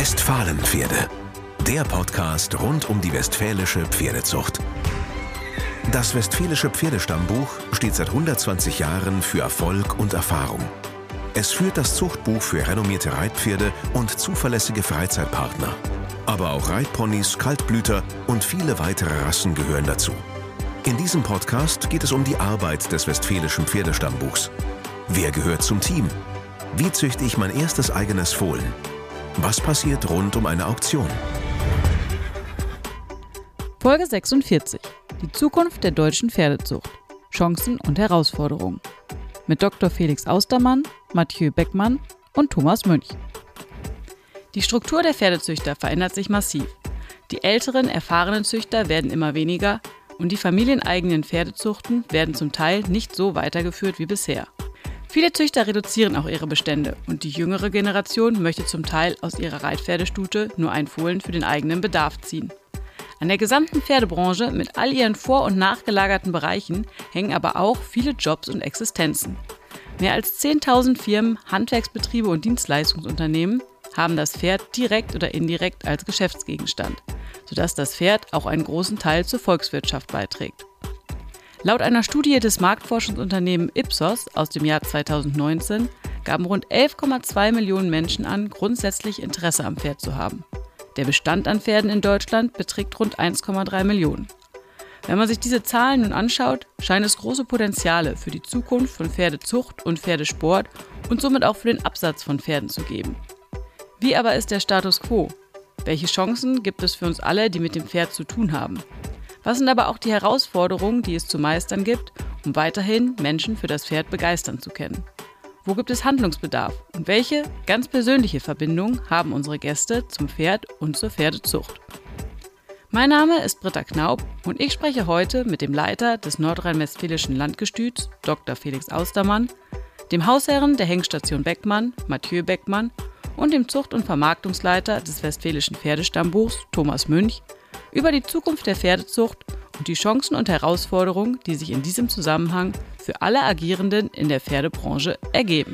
Westfalenpferde, der Podcast rund um die westfälische Pferdezucht. Das Westfälische Pferdestammbuch steht seit 120 Jahren für Erfolg und Erfahrung. Es führt das Zuchtbuch für renommierte Reitpferde und zuverlässige Freizeitpartner. Aber auch Reitponys, Kaltblüter und viele weitere Rassen gehören dazu. In diesem Podcast geht es um die Arbeit des Westfälischen Pferdestammbuchs. Wer gehört zum Team? Wie züchte ich mein erstes eigenes Fohlen? Was passiert rund um eine Auktion? Folge 46. Die Zukunft der deutschen Pferdezucht. Chancen und Herausforderungen. Mit Dr. Felix Austermann, Mathieu Beckmann und Thomas Münch. Die Struktur der Pferdezüchter verändert sich massiv. Die älteren, erfahrenen Züchter werden immer weniger und die familieneigenen Pferdezuchten werden zum Teil nicht so weitergeführt wie bisher. Viele Züchter reduzieren auch ihre Bestände und die jüngere Generation möchte zum Teil aus ihrer Reitpferdestute nur ein Fohlen für den eigenen Bedarf ziehen. An der gesamten Pferdebranche mit all ihren vor- und nachgelagerten Bereichen hängen aber auch viele Jobs und Existenzen. Mehr als 10.000 Firmen, Handwerksbetriebe und Dienstleistungsunternehmen haben das Pferd direkt oder indirekt als Geschäftsgegenstand, sodass das Pferd auch einen großen Teil zur Volkswirtschaft beiträgt. Laut einer Studie des Marktforschungsunternehmens Ipsos aus dem Jahr 2019 gaben rund 11,2 Millionen Menschen an, grundsätzlich Interesse am Pferd zu haben. Der Bestand an Pferden in Deutschland beträgt rund 1,3 Millionen. Wenn man sich diese Zahlen nun anschaut, scheint es große Potenziale für die Zukunft von Pferdezucht und Pferdesport und somit auch für den Absatz von Pferden zu geben. Wie aber ist der Status quo? Welche Chancen gibt es für uns alle, die mit dem Pferd zu tun haben? Was sind aber auch die Herausforderungen, die es zu meistern gibt, um weiterhin Menschen für das Pferd begeistern zu können? Wo gibt es Handlungsbedarf und welche ganz persönliche Verbindung haben unsere Gäste zum Pferd und zur Pferdezucht? Mein Name ist Britta Knaub und ich spreche heute mit dem Leiter des nordrhein-westfälischen Landgestüts, Dr. Felix Austermann, dem Hausherren der Hengststation Beckmann, Mathieu Beckmann, und dem Zucht- und Vermarktungsleiter des Westfälischen Pferdestammbuchs, Thomas Münch, über die Zukunft der Pferdezucht und die Chancen und Herausforderungen, die sich in diesem Zusammenhang für alle Agierenden in der Pferdebranche ergeben.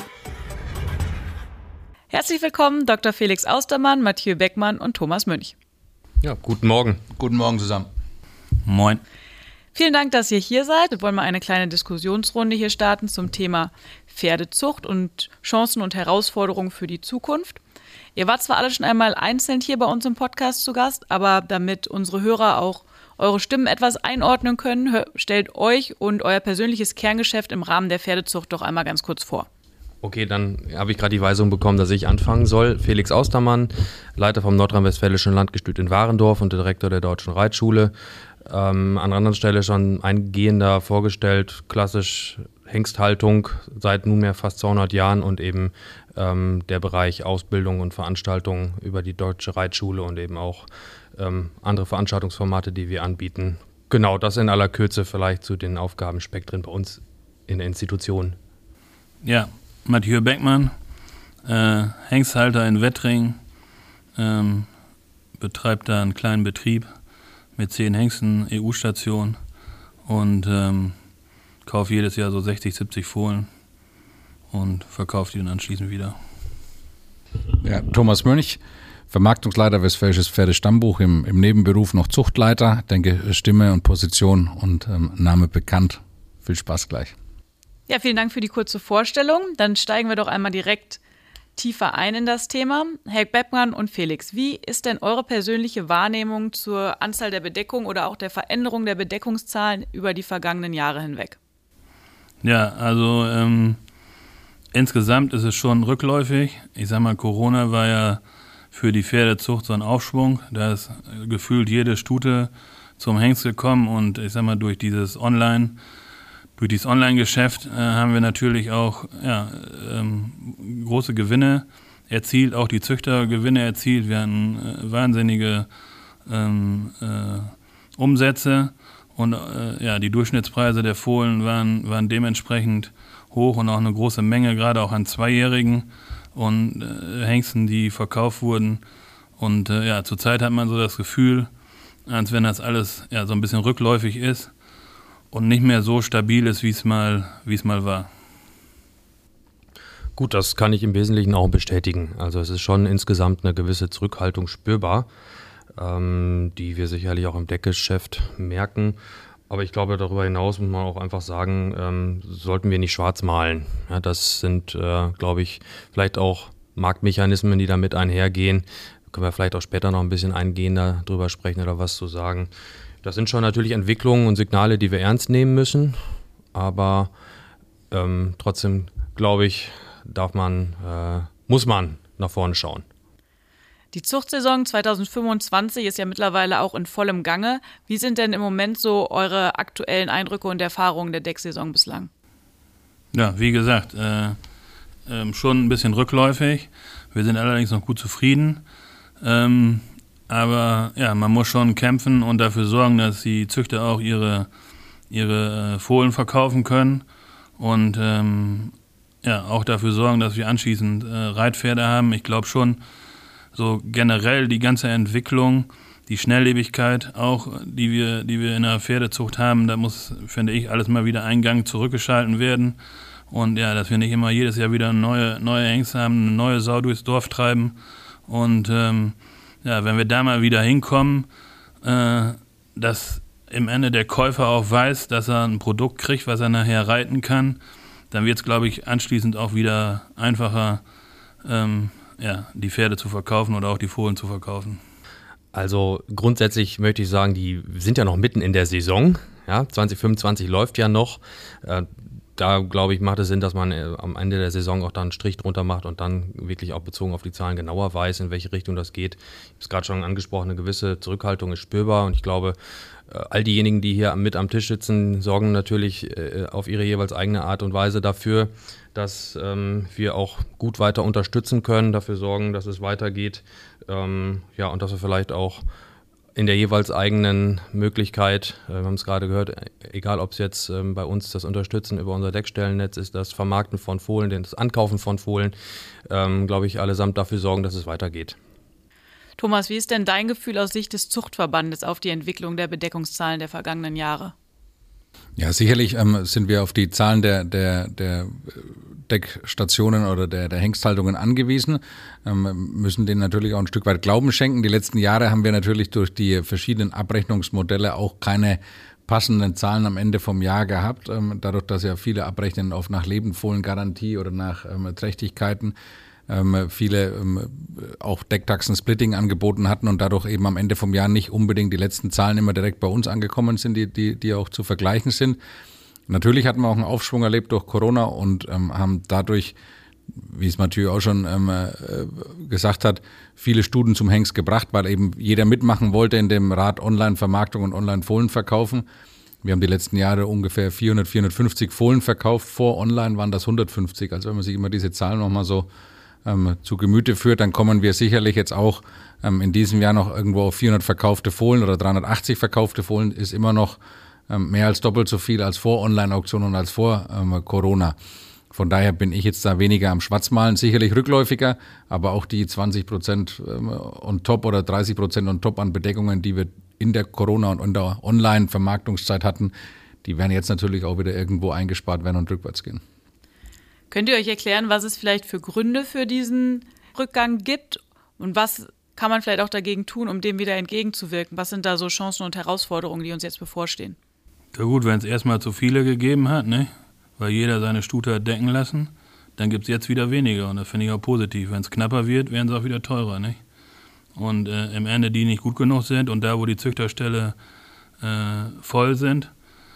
Herzlich willkommen, Dr. Felix Austermann, Mathieu Beckmann und Thomas Münch. Ja, guten Morgen. Guten Morgen zusammen. Moin. Vielen Dank, dass ihr hier seid. Wir wollen mal eine kleine Diskussionsrunde hier starten zum Thema Pferdezucht und Chancen und Herausforderungen für die Zukunft. Ihr wart zwar alle schon einmal einzeln hier bei uns im Podcast zu Gast, aber damit unsere Hörer auch eure Stimmen etwas einordnen können, stellt euch und euer persönliches Kerngeschäft im Rahmen der Pferdezucht doch einmal ganz kurz vor. Okay, dann habe ich gerade die Weisung bekommen, dass ich anfangen soll. Felix Austermann, Leiter vom nordrhein-westfälischen Landgestüt in Warendorf und Direktor der Deutschen Reitschule. An anderer Stelle schon eingehender vorgestellt, klassisch Hengsthaltung seit nunmehr fast 200 Jahren und eben der Bereich Ausbildung und Veranstaltungen über die Deutsche Reitschule und eben auch andere Veranstaltungsformate, die wir anbieten. Genau, das in aller Kürze vielleicht zu den Aufgabenspektren bei uns in der Institution. Ja, Mathieu Beckmann, Hengsthalter in Wettring, betreibt da einen kleinen Betrieb mit 10 Hengsten, EU-Station und kaufe jedes Jahr so 60, 70 Fohlen und verkaufe die dann anschließend wieder. Ja, Thomas Münch, Vermarktungsleiter Westfälisches Pferdestammbuch, im Nebenberuf noch Zuchtleiter. Denke, Stimme und Position und Name bekannt. Viel Spaß gleich. Ja, vielen Dank für die kurze Vorstellung. Dann steigen wir doch einmal direkt tiefer ein in das Thema. Herr Beckmann und Felix, wie ist denn eure persönliche Wahrnehmung zur Anzahl der Bedeckung oder auch der Veränderung der Bedeckungszahlen über die vergangenen Jahre hinweg? Ja, also insgesamt ist es schon rückläufig. Ich sag mal, Corona war ja für die Pferdezucht so ein Aufschwung. Da ist gefühlt jede Stute zum Hengst gekommen und ich sag mal, durch dieses Online-Geschäft haben wir natürlich auch große Gewinne erzielt, auch die Züchter Gewinne erzielt. Wir hatten wahnsinnige Umsätze und die Durchschnittspreise der Fohlen waren dementsprechend hoch und auch eine große Menge, gerade auch an Zweijährigen und Hengsten, die verkauft wurden. Und zurzeit hat man so das Gefühl, als wenn das alles so ein bisschen rückläufig ist und nicht mehr so stabil ist, wie es mal war. Gut, das kann ich im Wesentlichen auch bestätigen. Also es ist schon insgesamt eine gewisse Zurückhaltung spürbar, die wir sicherlich auch im Deckgeschäft merken. Aber ich glaube, darüber hinaus muss man auch einfach sagen, sollten wir nicht schwarz malen. Ja, das sind, glaube ich, vielleicht auch Marktmechanismen, die damit einhergehen. Da können wir vielleicht auch später noch ein bisschen eingehender drüber sprechen oder was zu sagen. Das sind schon natürlich Entwicklungen und Signale, die wir ernst nehmen müssen. Aber trotzdem, glaube ich, muss man nach vorne schauen. Die Zuchtsaison 2025 ist ja mittlerweile auch in vollem Gange. Wie sind denn im Moment so eure aktuellen Eindrücke und Erfahrungen der Decksaison bislang? Ja, wie gesagt, schon ein bisschen rückläufig. Wir sind allerdings noch gut zufrieden. Aber ja, man muss schon kämpfen und dafür sorgen, dass die Züchter auch ihre Fohlen verkaufen können. Und auch dafür sorgen, dass wir anschließend Reitpferde haben. Ich glaube schon, so generell die ganze Entwicklung, die Schnelllebigkeit auch, die wir in der Pferdezucht haben, da muss, finde ich, alles mal wieder einen Gang zurückgeschalten werden. Und ja, dass wir nicht immer jedes Jahr wieder neue Hengste haben, eine neue Sau durchs Dorf treiben. Und wenn wir da mal wieder hinkommen, dass im Ende der Käufer auch weiß, dass er ein Produkt kriegt, was er nachher reiten kann, dann wird es, glaube ich, anschließend auch wieder einfacher, die Pferde zu verkaufen oder auch die Fohlen zu verkaufen. Also grundsätzlich möchte ich sagen, die sind ja noch mitten in der Saison. Ja, 2025 läuft ja noch. Da, glaube ich, macht es Sinn, dass man am Ende der Saison auch dann einen Strich drunter macht und dann wirklich auch bezogen auf die Zahlen genauer weiß, in welche Richtung das geht. Ich habe es gerade schon angesprochen, eine gewisse Zurückhaltung ist spürbar und ich glaube, all diejenigen, die hier mit am Tisch sitzen, sorgen natürlich auf ihre jeweils eigene Art und Weise dafür, dass wir auch gut weiter unterstützen können, dafür sorgen, dass es weitergeht, und dass wir vielleicht auch in der jeweils eigenen Möglichkeit, wir haben es gerade gehört, egal ob es jetzt bei uns das Unterstützen über unser Deckstellennetz ist, das Vermarkten von Fohlen, das Ankaufen von Fohlen, glaube ich, allesamt dafür sorgen, dass es weitergeht. Thomas, wie ist denn dein Gefühl aus Sicht des Zuchtverbandes auf die Entwicklung der Bedeckungszahlen der vergangenen Jahre? Ja, sicherlich sind wir auf die Zahlen der Deckstationen oder der Hengsthaltungen angewiesen, müssen denen natürlich auch ein Stück weit Glauben schenken. Die letzten Jahre haben wir natürlich durch die verschiedenen Abrechnungsmodelle auch keine passenden Zahlen am Ende vom Jahr gehabt, dadurch, dass ja viele abrechnen oft nach Lebendfohlengarantie oder nach Trächtigkeiten. Viele auch Decktaxen-Splitting angeboten hatten und dadurch eben am Ende vom Jahr nicht unbedingt die letzten Zahlen immer direkt bei uns angekommen sind, die auch zu vergleichen sind. Natürlich hatten wir auch einen Aufschwung erlebt durch Corona und haben dadurch, wie es Mathieu auch schon gesagt hat, viele Stuten zum Hengst gebracht, weil eben jeder mitmachen wollte in dem Rad Online-Vermarktung und Online-Fohlen verkaufen. Wir haben die letzten Jahre ungefähr 400, 450 Fohlen verkauft. Vor Online waren das 150. Also wenn man sich immer diese Zahlen nochmal so zu Gemüte führt, dann kommen wir sicherlich jetzt auch in diesem Jahr noch irgendwo auf 400 verkaufte Fohlen oder 380 verkaufte Fohlen, ist immer noch mehr als doppelt so viel als vor Online-Auktion und als vor Corona. Von daher bin ich jetzt da weniger am Schwarzmalen, sicherlich rückläufiger, aber auch die 20% on top oder 30% on top an Bedeckungen, die wir in der Corona- und in der Online-Vermarktungszeit hatten, die werden jetzt natürlich auch wieder irgendwo eingespart werden und rückwärts gehen. Könnt ihr euch erklären, was es vielleicht für Gründe für diesen Rückgang gibt und was kann man vielleicht auch dagegen tun, um dem wieder entgegenzuwirken? Was sind da so Chancen und Herausforderungen, die uns jetzt bevorstehen? Ja gut, wenn es erstmal zu viele gegeben hat, ne? Weil jeder seine Stute hat decken lassen, dann gibt es jetzt wieder weniger und das finde ich auch positiv. Wenn es knapper wird, werden sie auch wieder teurer, ne? Und im Ende, die nicht gut genug sind und da, wo die Züchterställe voll sind,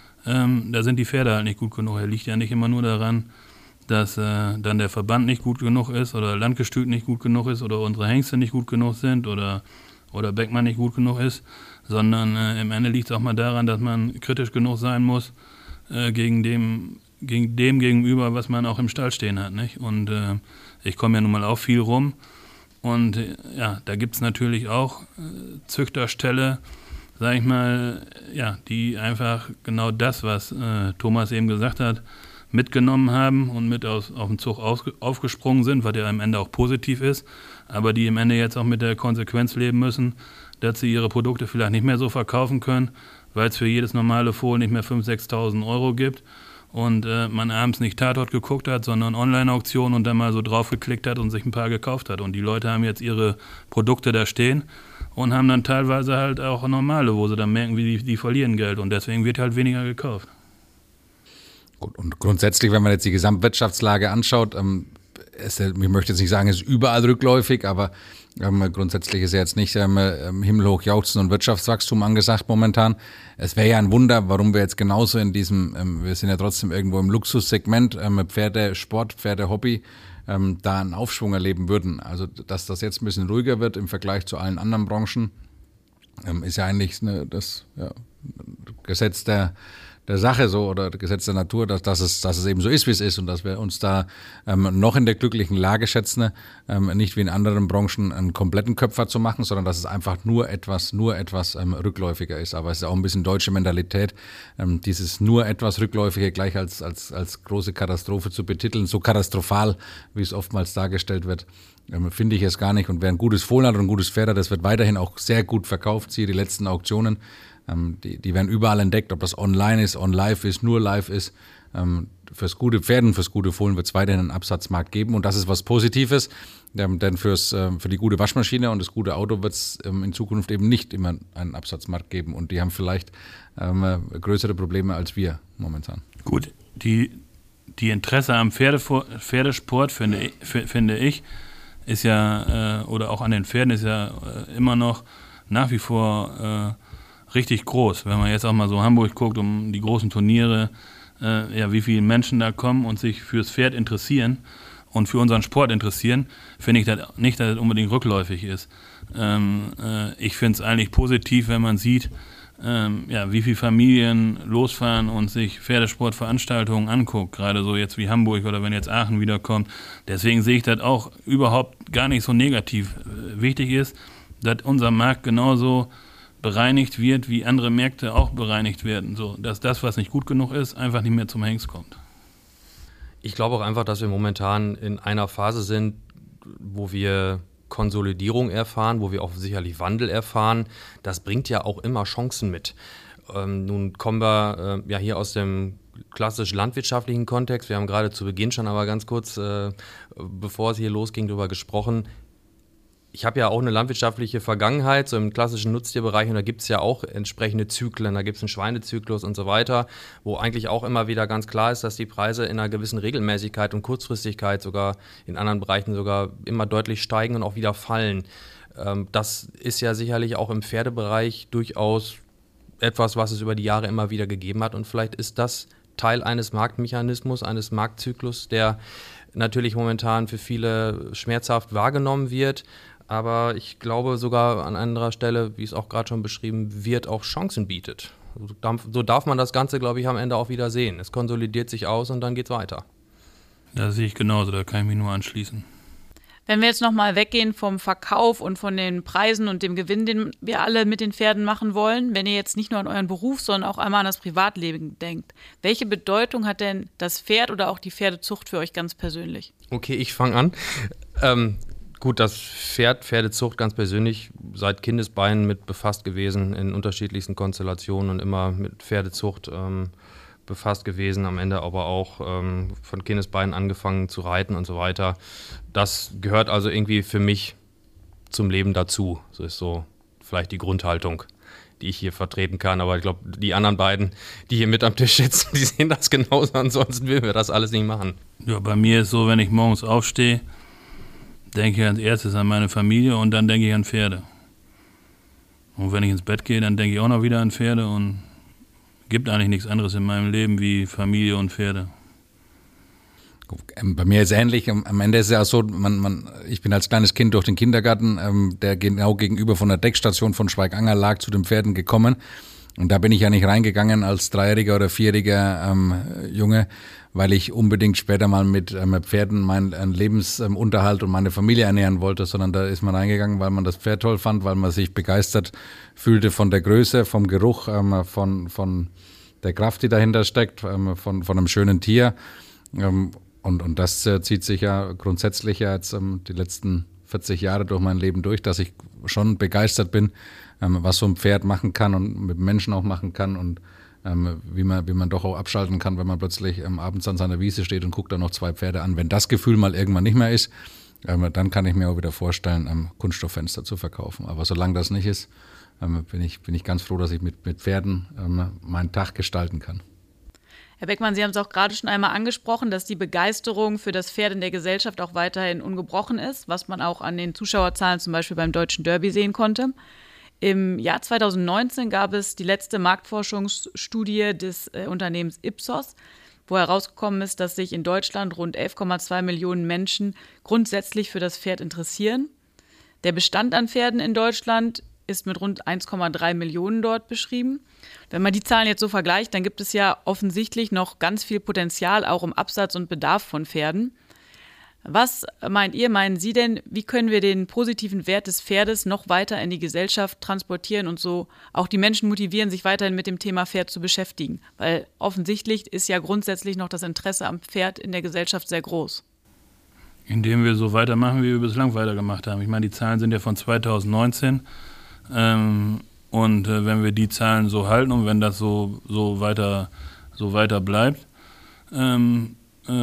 da sind die Pferde halt nicht gut genug. Er liegt ja nicht immer nur daran, dass dann der Verband nicht gut genug ist oder Landgestüt nicht gut genug ist oder unsere Hengste nicht gut genug sind oder Beckmann nicht gut genug ist, sondern im Ende liegt es auch mal daran, dass man kritisch genug sein muss gegen dem gegenüber, was man auch im Stall stehen hat, nicht? Und ich komme ja nun mal auch viel rum und da gibt es natürlich auch Züchterställe, sag ich mal, die einfach genau das, was Thomas eben gesagt hat, mitgenommen haben und mit auf den Zug aufgesprungen sind, was ja am Ende auch positiv ist, aber die im Ende jetzt auch mit der Konsequenz leben müssen, dass sie ihre Produkte vielleicht nicht mehr so verkaufen können, weil es für jedes normale Fohlen nicht mehr 5.000, 6.000 Euro gibt und man abends nicht Tatort geguckt hat, sondern Online-Auktion und dann mal so drauf geklickt hat und sich ein paar gekauft hat. Und die Leute haben jetzt ihre Produkte da stehen und haben dann teilweise halt auch normale, wo sie dann merken, wie die verlieren Geld und deswegen wird halt weniger gekauft. Gut, und grundsätzlich, wenn man jetzt die Gesamtwirtschaftslage anschaut, ich möchte jetzt nicht sagen, es ist überall rückläufig, aber grundsätzlich ist ja jetzt nicht himmelhoch jauchzen und Wirtschaftswachstum angesagt momentan. Es wäre ja ein Wunder, warum wir jetzt genauso in diesem, wir sind ja trotzdem irgendwo im Luxussegment, Pferdesport, Pferdehobby, da einen Aufschwung erleben würden. Also, dass das jetzt ein bisschen ruhiger wird im Vergleich zu allen anderen Branchen, ist ja eigentlich das Gesetz der Sache so oder Gesetz der Natur, dass es eben so ist, wie es ist und dass wir uns da noch in der glücklichen Lage schätzen, nicht wie in anderen Branchen einen kompletten Köpfer zu machen, sondern dass es einfach nur etwas rückläufiger ist. Aber es ist auch ein bisschen deutsche Mentalität, dieses nur etwas Rückläufige gleich als große Katastrophe zu betiteln, so katastrophal, wie es oftmals dargestellt wird. Finde ich es gar nicht. Und wer ein gutes Fohlen hat und ein gutes Pferd hat, das wird weiterhin auch sehr gut verkauft. Siehe die letzten Auktionen. Die werden überall entdeckt, ob das online ist, on live ist, nur live ist. Fürs gute Pferd und fürs gute Fohlen wird es weiterhin einen Absatzmarkt geben. Und das ist was Positives, denn für die gute Waschmaschine und das gute Auto wird es in Zukunft eben nicht immer einen Absatzmarkt geben. Und die haben vielleicht größere Probleme als wir momentan. Gut, die Interesse am Pferdesport, finde ich, ist ja, oder auch an den Pferden ist ja immer noch nach wie vor richtig groß. Wenn man jetzt auch mal so Hamburg guckt, um die großen Turniere, wie viele Menschen da kommen und sich fürs Pferd interessieren und für unseren Sport interessieren, finde ich das nicht, dass es unbedingt rückläufig ist. Ich finde es eigentlich positiv, wenn man sieht, wie viele Familien losfahren und sich Pferdesportveranstaltungen anguckt, gerade so jetzt wie Hamburg oder wenn jetzt Aachen wiederkommt. Deswegen sehe ich das auch überhaupt gar nicht so negativ. Wichtig ist, dass unser Markt genauso bereinigt wird, wie andere Märkte auch bereinigt werden. So, dass das, was nicht gut genug ist, einfach nicht mehr zum Hengst kommt. Ich glaube auch einfach, dass wir momentan in einer Phase sind, wo wir Konsolidierung erfahren, wo wir auch sicherlich Wandel erfahren. Das bringt ja auch immer Chancen mit. Nun kommen wir hier aus dem klassisch landwirtschaftlichen Kontext. Wir haben gerade zu Beginn schon aber ganz kurz, bevor es hier losging, darüber gesprochen. Ich habe ja auch eine landwirtschaftliche Vergangenheit, so im klassischen Nutztierbereich, und da gibt es ja auch entsprechende Zyklen, da gibt es einen Schweinezyklus und so weiter, wo eigentlich auch immer wieder ganz klar ist, dass die Preise in einer gewissen Regelmäßigkeit und Kurzfristigkeit sogar in anderen Bereichen sogar immer deutlich steigen und auch wieder fallen. Das ist ja sicherlich auch im Pferdebereich durchaus etwas, was es über die Jahre immer wieder gegeben hat, und vielleicht ist das Teil eines Marktmechanismus, eines Marktzyklus, der natürlich momentan für viele schmerzhaft wahrgenommen wird. Aber ich glaube sogar an anderer Stelle, wie es auch gerade schon beschrieben wird, auch Chancen bietet. So darf man das Ganze, glaube ich, am Ende auch wieder sehen. Es konsolidiert sich aus und dann geht es weiter. Das sehe ich genauso, da kann ich mich nur anschließen. Wenn wir jetzt nochmal weggehen vom Verkauf und von den Preisen und dem Gewinn, den wir alle mit den Pferden machen wollen, wenn ihr jetzt nicht nur an euren Beruf, sondern auch einmal an das Privatleben denkt, welche Bedeutung hat denn das Pferd oder auch die Pferdezucht für euch ganz persönlich? Okay, ich fange an. Gut, das Pferdezucht ganz persönlich, seit Kindesbeinen mit befasst gewesen, in unterschiedlichsten Konstellationen und immer mit Pferdezucht befasst gewesen, am Ende aber auch von Kindesbeinen angefangen zu reiten und so weiter. Das gehört also irgendwie für mich zum Leben dazu. So ist so vielleicht die Grundhaltung, die ich hier vertreten kann. Aber ich glaube, die anderen beiden, die hier mit am Tisch sitzen, die sehen das genauso. Ansonsten würden wir das alles nicht machen. Ja, bei mir ist so, wenn ich morgens aufstehe, denke ich als erstes an meine Familie und dann denke ich an Pferde. Und wenn ich ins Bett gehe, dann denke ich auch noch wieder an Pferde, und gibt eigentlich nichts anderes in meinem Leben wie Familie und Pferde. Bei mir ist es ähnlich. Am Ende ist es ja so, ich bin als kleines Kind durch den Kindergarten, der genau gegenüber von der Deckstation von Schweiganger lag, zu den Pferden gekommen. Und da bin ich ja nicht reingegangen als 3-jähriger oder 4-jähriger Junge, weil ich unbedingt später mal mit Pferden meinen Lebensunterhalt und meine Familie ernähren wollte, sondern da ist man reingegangen, weil man das Pferd toll fand, weil man sich begeistert fühlte von der Größe, vom Geruch, von der Kraft, die dahinter steckt, von einem schönen Tier. Und das zieht sich ja grundsätzlich jetzt die letzten 40 Jahre durch mein Leben durch, dass ich schon begeistert bin, was so ein Pferd machen kann und mit Menschen auch machen kann, und wie man doch auch abschalten kann, wenn man plötzlich abends an seiner Wiese steht und guckt dann noch 2 Pferde an. Wenn das Gefühl mal irgendwann nicht mehr ist, dann kann ich mir auch wieder vorstellen, Kunststofffenster zu verkaufen. Aber solange das nicht ist, bin ich ganz froh, dass ich mit Pferden meinen Tag gestalten kann. Herr Beckmann, Sie haben es auch gerade schon einmal angesprochen, dass die Begeisterung für das Pferd in der Gesellschaft auch weiterhin ungebrochen ist, was man auch an den Zuschauerzahlen zum Beispiel beim Deutschen Derby sehen konnte. Im Jahr 2019 gab es die letzte Marktforschungsstudie des Unternehmens Ipsos, wo herausgekommen ist, dass sich in Deutschland rund 11,2 Millionen Menschen grundsätzlich für das Pferd interessieren. Der Bestand an Pferden in Deutschland ist mit rund 1,3 Millionen dort beschrieben. Wenn man die Zahlen jetzt so vergleicht, dann gibt es ja offensichtlich noch ganz viel Potenzial auch im Absatz und Bedarf von Pferden. Was meinen Sie denn, wie können wir den positiven Wert des Pferdes noch weiter in die Gesellschaft transportieren und so auch die Menschen motivieren, sich weiterhin mit dem Thema Pferd zu beschäftigen? Weil offensichtlich ist ja grundsätzlich noch das Interesse am Pferd in der Gesellschaft sehr groß. Indem wir so weitermachen, wie wir bislang weitergemacht haben. Ich meine, die Zahlen sind ja von 2019. Und wenn wir die Zahlen so halten und wenn das so weiter bleibt, sind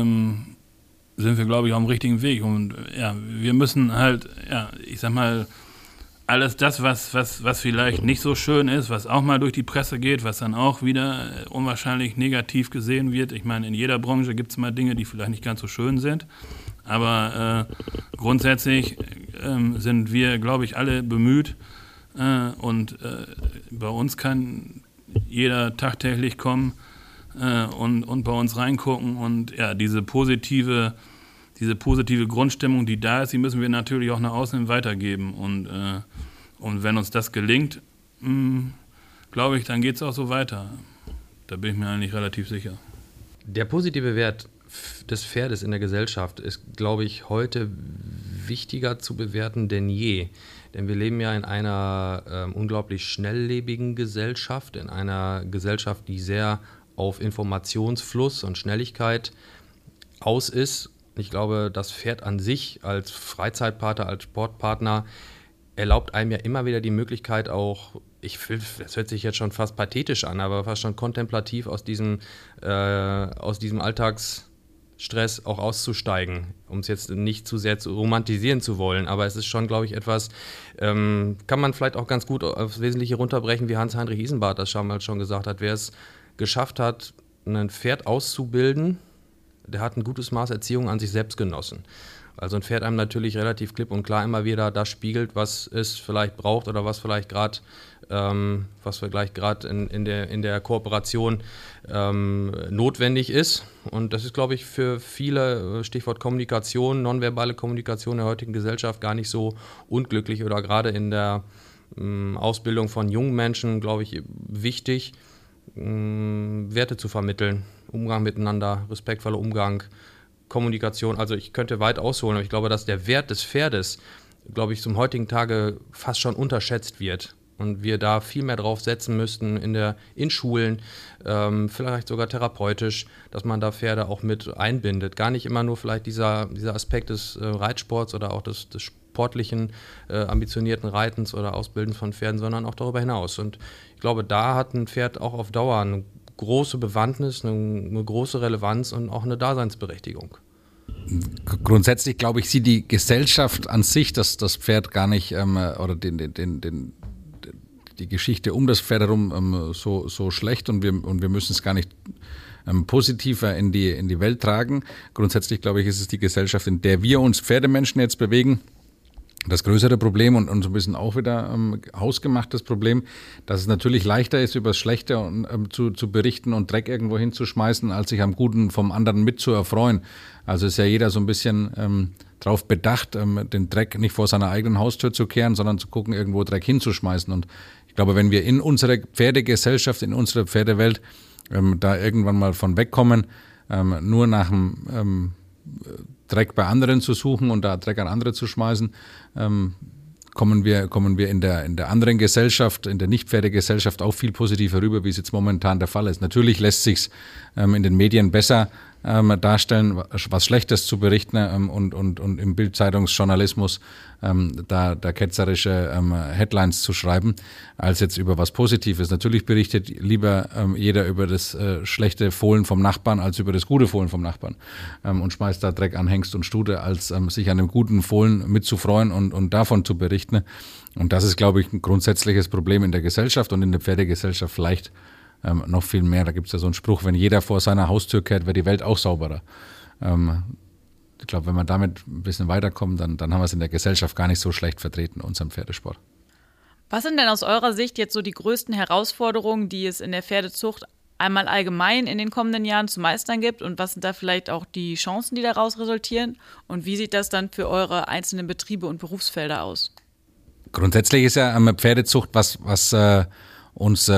wir, glaube ich, auf dem richtigen Weg. Und ja, wir müssen halt, ja, ich sag mal, alles das, was vielleicht nicht so schön ist, was auch mal durch die Presse geht, was dann auch wieder unwahrscheinlich negativ gesehen wird. Ich meine, in jeder Branche gibt es mal Dinge, die vielleicht nicht ganz so schön sind. Aber grundsätzlich sind wir, glaube ich, alle bemüht, und bei uns kann jeder tagtäglich kommen und bei uns reingucken. Und ja, diese positive Grundstimmung, die da ist, die müssen wir natürlich auch nach außen weitergeben. Und wenn uns das gelingt, glaube ich, dann geht es auch so weiter. Da bin ich mir eigentlich relativ sicher. Der positive Wert des Pferdes in der Gesellschaft ist, glaube ich, heute wichtiger zu bewerten denn je. Denn wir leben ja in einer unglaublich schnelllebigen Gesellschaft, in einer Gesellschaft, die sehr auf Informationsfluss und Schnelligkeit aus ist. Ich glaube, das Pferd an sich als Freizeitpartner, als Sportpartner erlaubt einem ja immer wieder die Möglichkeit auch, das hört sich jetzt schon fast pathetisch an, aber fast schon kontemplativ aus diesem Alltagsstress auch auszusteigen, um es jetzt nicht zu sehr zu romantisieren zu wollen. Aber es ist schon, glaube ich, etwas, kann man vielleicht auch ganz gut aufs Wesentliche runterbrechen, wie Hans-Heinrich Isenbarth das damals schon gesagt hat. Wer es geschafft hat, ein Pferd auszubilden, der hat ein gutes Maß Erziehung an sich selbst genossen. Also ein Pferd einem natürlich relativ klipp und klar immer wieder das spiegelt, was es vielleicht braucht oder was vielleicht gerade in der Kooperation notwendig ist. Und das ist, glaube ich, für viele, Stichwort Kommunikation, nonverbale Kommunikation in der heutigen Gesellschaft gar nicht so unglücklich oder gerade in der Ausbildung von jungen Menschen, glaube ich, wichtig, Werte zu vermitteln. Umgang miteinander, respektvoller Umgang, Kommunikation. Also ich könnte weit ausholen, aber ich glaube, dass der Wert des Pferdes, glaube ich, zum heutigen Tage fast schon unterschätzt wird. Und wir da viel mehr drauf setzen müssten in Schulen, vielleicht sogar therapeutisch, dass man da Pferde auch mit einbindet. Gar nicht immer nur vielleicht dieser Aspekt des Reitsports oder auch des sportlichen, ambitionierten Reitens oder Ausbildens von Pferden, sondern auch darüber hinaus. Und ich glaube, da hat ein Pferd auch auf Dauer eine große Bewandtnis, eine große Relevanz und auch eine Daseinsberechtigung. Grundsätzlich, glaube ich, sieht die Gesellschaft an sich das Pferd gar nicht oder die Geschichte um das Pferd herum so schlecht und wir müssen es gar nicht positiver in die Welt tragen. Grundsätzlich, glaube ich, ist es die Gesellschaft, in der wir uns Pferdemenschen jetzt bewegen, das größere Problem und so ein bisschen auch wieder hausgemachtes Problem, dass es natürlich leichter ist, über das Schlechte zu berichten und Dreck irgendwo hinzuschmeißen, als sich am Guten vom anderen mit zu erfreuen. Also ist ja jeder so ein bisschen darauf bedacht, den Dreck nicht vor seiner eigenen Haustür zu kehren, sondern zu gucken, irgendwo Dreck hinzuschmeißen. Und ich glaube, wenn wir in unserer Pferdegesellschaft, in unserer Pferdewelt da irgendwann mal von wegkommen, nur nach dem Dreck bei anderen zu suchen und da Dreck an andere zu schmeißen, kommen wir in der anderen Gesellschaft, in der Nicht-Pferdegesellschaft auch viel positiver rüber, wie es jetzt momentan der Fall ist. Natürlich lässt sich's in den Medien besser darstellen, was Schlechtes zu berichten und im Bild-Zeitungsjournalismus da ketzerische Headlines zu schreiben, als jetzt über was Positives. Natürlich berichtet lieber jeder über das schlechte Fohlen vom Nachbarn als über das gute Fohlen vom Nachbarn und schmeißt da Dreck an Hengst und Stute, als sich an dem guten Fohlen mitzufreuen und davon zu berichten. Und das ist, glaube ich, ein grundsätzliches Problem in der Gesellschaft und in der Pferdegesellschaft vielleicht noch viel mehr. Da gibt es ja so einen Spruch, wenn jeder vor seiner Haustür kehrt, wird die Welt auch sauberer. Ich glaube, wenn wir damit ein bisschen weiterkommen, dann haben wir es in der Gesellschaft gar nicht so schlecht vertreten, unseren Pferdesport. Was sind denn aus eurer Sicht jetzt so die größten Herausforderungen, die es in der Pferdezucht einmal allgemein in den kommenden Jahren zu meistern gibt? Und was sind da vielleicht auch die Chancen, die daraus resultieren? Und wie sieht das dann für eure einzelnen Betriebe und Berufsfelder aus? Grundsätzlich ist ja Pferdezucht was uns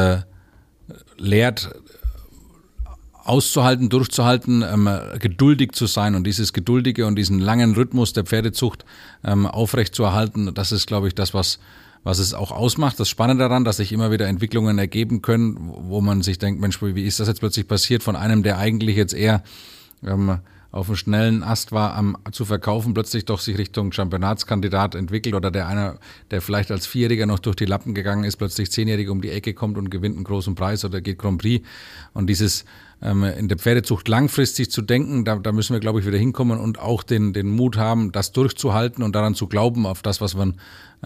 lehrt, auszuhalten, durchzuhalten, geduldig zu sein und dieses Geduldige und diesen langen Rhythmus der Pferdezucht aufrechtzuerhalten, das ist, glaube ich, das, was es auch ausmacht. Das Spannende daran, dass sich immer wieder Entwicklungen ergeben können, wo man sich denkt, Mensch, wie ist das jetzt plötzlich passiert von einem, der eigentlich jetzt eher auf einem schnellen Ast war, zu verkaufen, plötzlich doch sich Richtung Championatskandidat entwickelt oder der einer, der vielleicht als Vierjähriger noch durch die Lappen gegangen ist, plötzlich Zehnjähriger um die Ecke kommt und gewinnt einen großen Preis oder geht Grand Prix. Und dieses in der Pferdezucht langfristig zu denken, da müssen wir, glaube ich, wieder hinkommen und auch den Mut haben, das durchzuhalten und daran zu glauben, auf das, was man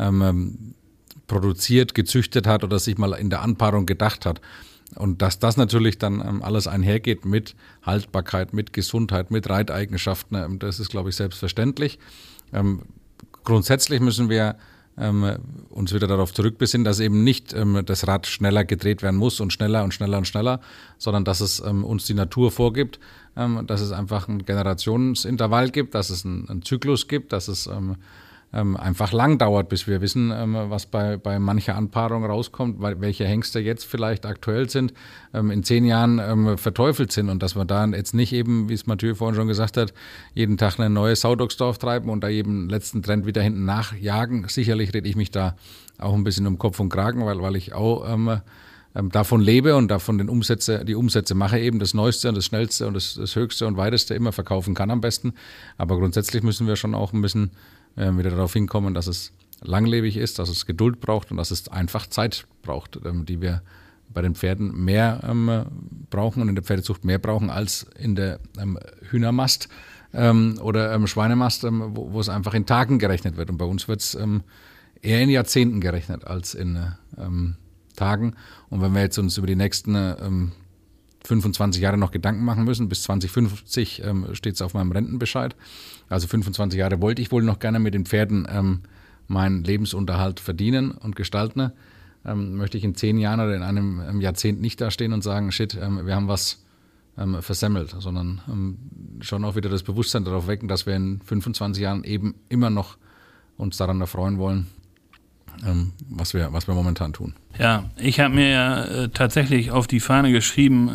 produziert, gezüchtet hat oder sich mal in der Anpaarung gedacht hat. Und dass das natürlich dann alles einhergeht mit Haltbarkeit, mit Gesundheit, mit Reiteigenschaften, das ist, glaube ich, selbstverständlich. Grundsätzlich müssen wir uns wieder darauf zurückbesinnen, dass eben nicht das Rad schneller gedreht werden muss und schneller und schneller und schneller, sondern dass es uns die Natur vorgibt, dass es einfach ein Generationsintervall gibt, dass es einen Zyklus gibt, dass es einfach lang dauert, bis wir wissen, was bei mancher Anpaarung rauskommt, welche Hengste jetzt vielleicht aktuell sind, in 10 Jahren verteufelt sind und dass wir da jetzt nicht eben, wie es Mathieu vorhin schon gesagt hat, jeden Tag eine neue Sau durchs Dorf treiben und da jedem letzten Trend wieder hinten nachjagen. Sicherlich rede ich mich da auch ein bisschen um Kopf und Kragen, weil ich auch davon lebe und davon die Umsätze mache, eben das Neueste und das Schnellste und das Höchste und Weiteste immer verkaufen kann am besten. Aber grundsätzlich müssen wir schon auch ein bisschen wieder darauf hinkommen, dass es langlebig ist, dass es Geduld braucht und dass es einfach Zeit braucht, die wir bei den Pferden mehr brauchen und in der Pferdezucht mehr brauchen als in der Hühnermast oder Schweinemast, wo es einfach in Tagen gerechnet wird. Und bei uns wird es eher in Jahrzehnten gerechnet als in Tagen. Und wenn wir jetzt uns über die nächsten 25 Jahre noch Gedanken machen müssen, bis 2050 steht es auf meinem Rentenbescheid. Also 25 Jahre wollte ich wohl noch gerne mit den Pferden meinen Lebensunterhalt verdienen und gestalten. Möchte ich in 10 Jahren oder in einem Jahrzehnt nicht dastehen und sagen, shit, wir haben was versemmelt, sondern schon auch wieder das Bewusstsein darauf wecken, dass wir in 25 Jahren eben immer noch uns daran erfreuen wollen, was wir momentan tun. Ja, ich habe mir ja tatsächlich auf die Fahne geschrieben,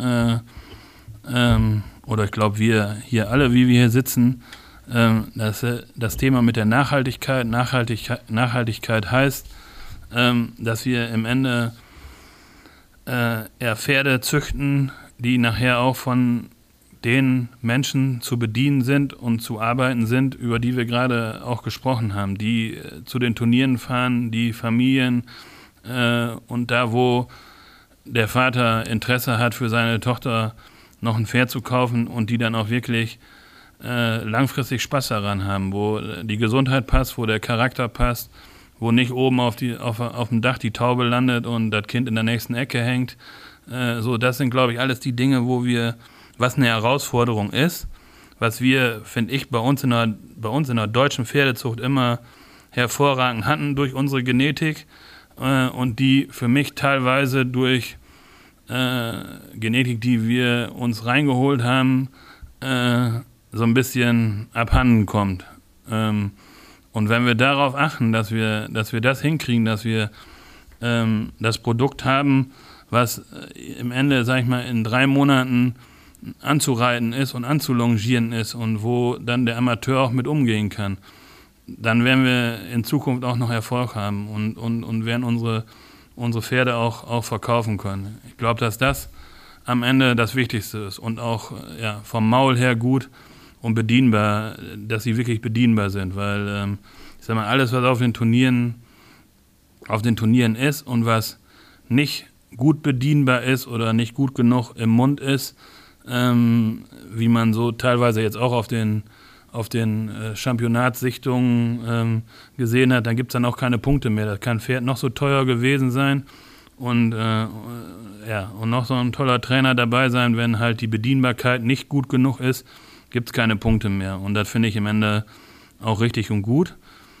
oder ich glaube wir hier alle, wie wir hier sitzen, dass das Thema mit der Nachhaltigkeit heißt, dass wir im Ende eher Pferde züchten, die nachher auch von den Menschen zu bedienen sind und zu arbeiten sind, über die wir gerade auch gesprochen haben, die zu den Turnieren fahren, die Familien und da, wo der Vater Interesse hat, für seine Tochter noch ein Pferd zu kaufen und die dann auch wirklich langfristig Spaß daran haben, wo die Gesundheit passt, wo der Charakter passt, wo nicht oben auf dem Dach die Taube landet und das Kind in der nächsten Ecke hängt. So, das sind, glaube ich, alles die Dinge, was eine Herausforderung ist, was wir, finde ich, bei uns in der deutschen Pferdezucht immer hervorragend hatten durch unsere Genetik und die für mich teilweise durch Genetik, die wir uns reingeholt haben, so ein bisschen abhanden kommt. Und wenn wir darauf achten, dass wir das hinkriegen, dass wir das Produkt haben, was im Ende, sag ich mal, in 3 Monaten anzureiten ist und anzulongieren ist und wo dann der Amateur auch mit umgehen kann, dann werden wir in Zukunft auch noch Erfolg haben und werden unsere Pferde auch verkaufen können. Ich glaube, dass das am Ende das Wichtigste ist und auch vom Maul her gut und bedienbar, dass sie wirklich bedienbar sind, weil ich sag mal, alles, was auf den Turnieren ist und was nicht gut bedienbar ist oder nicht gut genug im Mund ist, wie man so teilweise jetzt auch auf den Championatssichtungen gesehen hat, dann gibt es dann auch keine Punkte mehr. Das kann ein Pferd noch so teuer gewesen sein und noch so ein toller Trainer dabei sein, wenn halt die Bedienbarkeit nicht gut genug ist, gibt es keine Punkte mehr. Und das finde ich am Ende auch richtig und gut.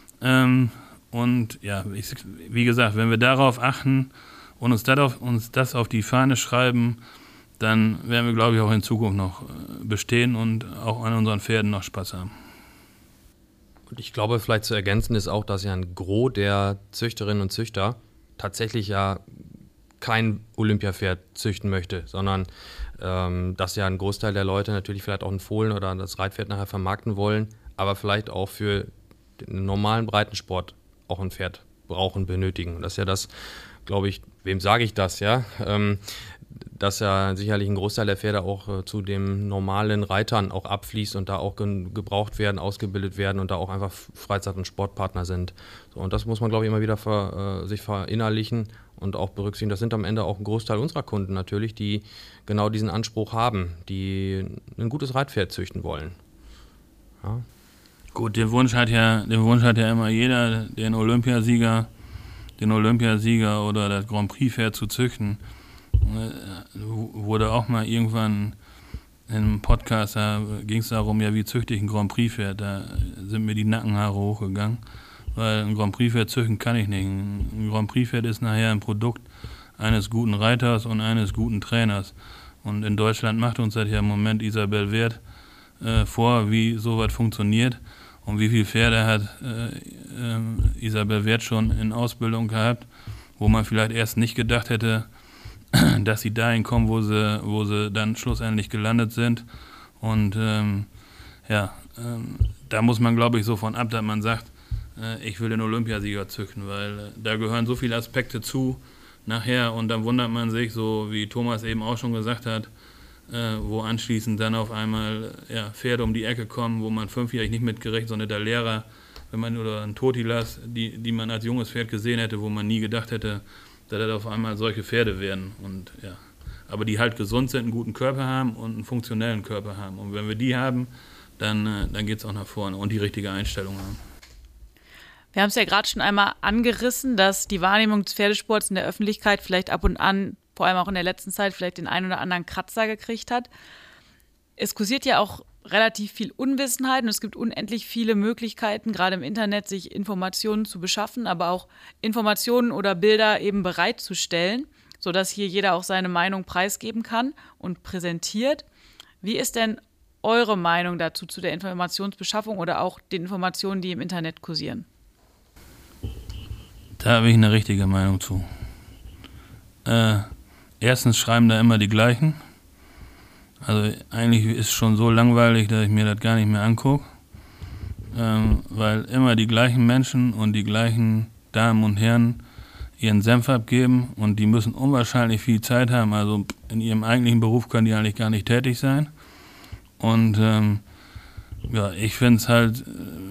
Wie gesagt, wenn wir darauf achten und uns das auf die Fahne schreiben, dann werden wir, glaube ich, auch in Zukunft noch bestehen und auch an unseren Pferden noch Spaß haben. Und ich glaube, vielleicht zu ergänzen ist auch, dass ja ein Gros der Züchterinnen und Züchter tatsächlich ja kein Olympiapferd züchten möchte, sondern dass ja ein Großteil der Leute natürlich vielleicht auch ein Fohlen oder das Reitpferd nachher vermarkten wollen, aber vielleicht auch für den normalen Breitensport auch ein Pferd brauchen, benötigen. Und das ist ja das, glaube ich, wem sage ich das, ja? Dass ja sicherlich ein Großteil der Pferde auch zu den normalen Reitern auch abfließt und da auch gebraucht werden, ausgebildet werden und da auch einfach Freizeit- und Sportpartner sind. So, und das muss man, glaube ich, immer wieder sich verinnerlichen und auch berücksichtigen. Das sind am Ende auch ein Großteil unserer Kunden natürlich, die genau diesen Anspruch haben, die ein gutes Reitpferd züchten wollen. Ja. Gut, den Wunsch hat ja immer jeder, den Olympiasieger oder das Grand Prix-Pferd zu züchten. Wurde auch mal irgendwann in einem Podcast, da ging es darum, ja, wie züchte ich ein Grand Prix-Pferd? Da sind mir die Nackenhaare hochgegangen, weil ein Grand Prix-Pferd züchten kann ich nicht. Ein Grand Prix-Pferd ist nachher ein Produkt eines guten Reiters und eines guten Trainers. Und in Deutschland macht uns das ja im Moment Isabel Werth vor, wie sowas funktioniert und wie viele Pferde hat Isabel Werth schon in Ausbildung gehabt, wo man vielleicht erst nicht gedacht hätte, dass sie dahin kommen, wo sie dann schlussendlich gelandet sind. Und da muss man, glaube ich, so von ab, dass man sagt, ich will den Olympiasieger züchten, weil da gehören so viele Aspekte zu nachher und dann wundert man sich, so wie Thomas eben auch schon gesagt hat, wo anschließend dann auf einmal Pferde um die Ecke kommen, wo man 5-jährig nicht mitgerechnet, sondern der Lehrer, oder ein Totilas, die man als junges Pferd gesehen hätte, wo man nie gedacht hätte, dass das auf einmal solche Pferde werden. Und aber die halt gesund sind, einen guten Körper haben und einen funktionellen Körper haben. Und wenn wir die haben, dann geht es auch nach vorne und die richtige Einstellung haben. Wir haben es ja gerade schon einmal angerissen, dass die Wahrnehmung des Pferdesports in der Öffentlichkeit vielleicht ab und an, vor allem auch in der letzten Zeit, vielleicht den einen oder anderen Kratzer gekriegt hat. Es kursiert ja auch relativ viel Unwissenheit und es gibt unendlich viele Möglichkeiten, gerade im Internet, sich Informationen zu beschaffen, aber auch Informationen oder Bilder eben bereitzustellen, sodass hier jeder auch seine Meinung preisgeben kann und präsentiert. Wie ist denn eure Meinung dazu, zu der Informationsbeschaffung oder auch den Informationen, die im Internet kursieren? Da habe ich eine richtige Meinung zu. Erstens schreiben da immer die gleichen. Also eigentlich ist es schon so langweilig, dass ich mir das gar nicht mehr angucke. Weil immer die gleichen Menschen und die gleichen Damen und Herren ihren Senf abgeben und die müssen unwahrscheinlich viel Zeit haben. Also in ihrem eigentlichen Beruf können die eigentlich gar nicht tätig sein. Und ich finde es halt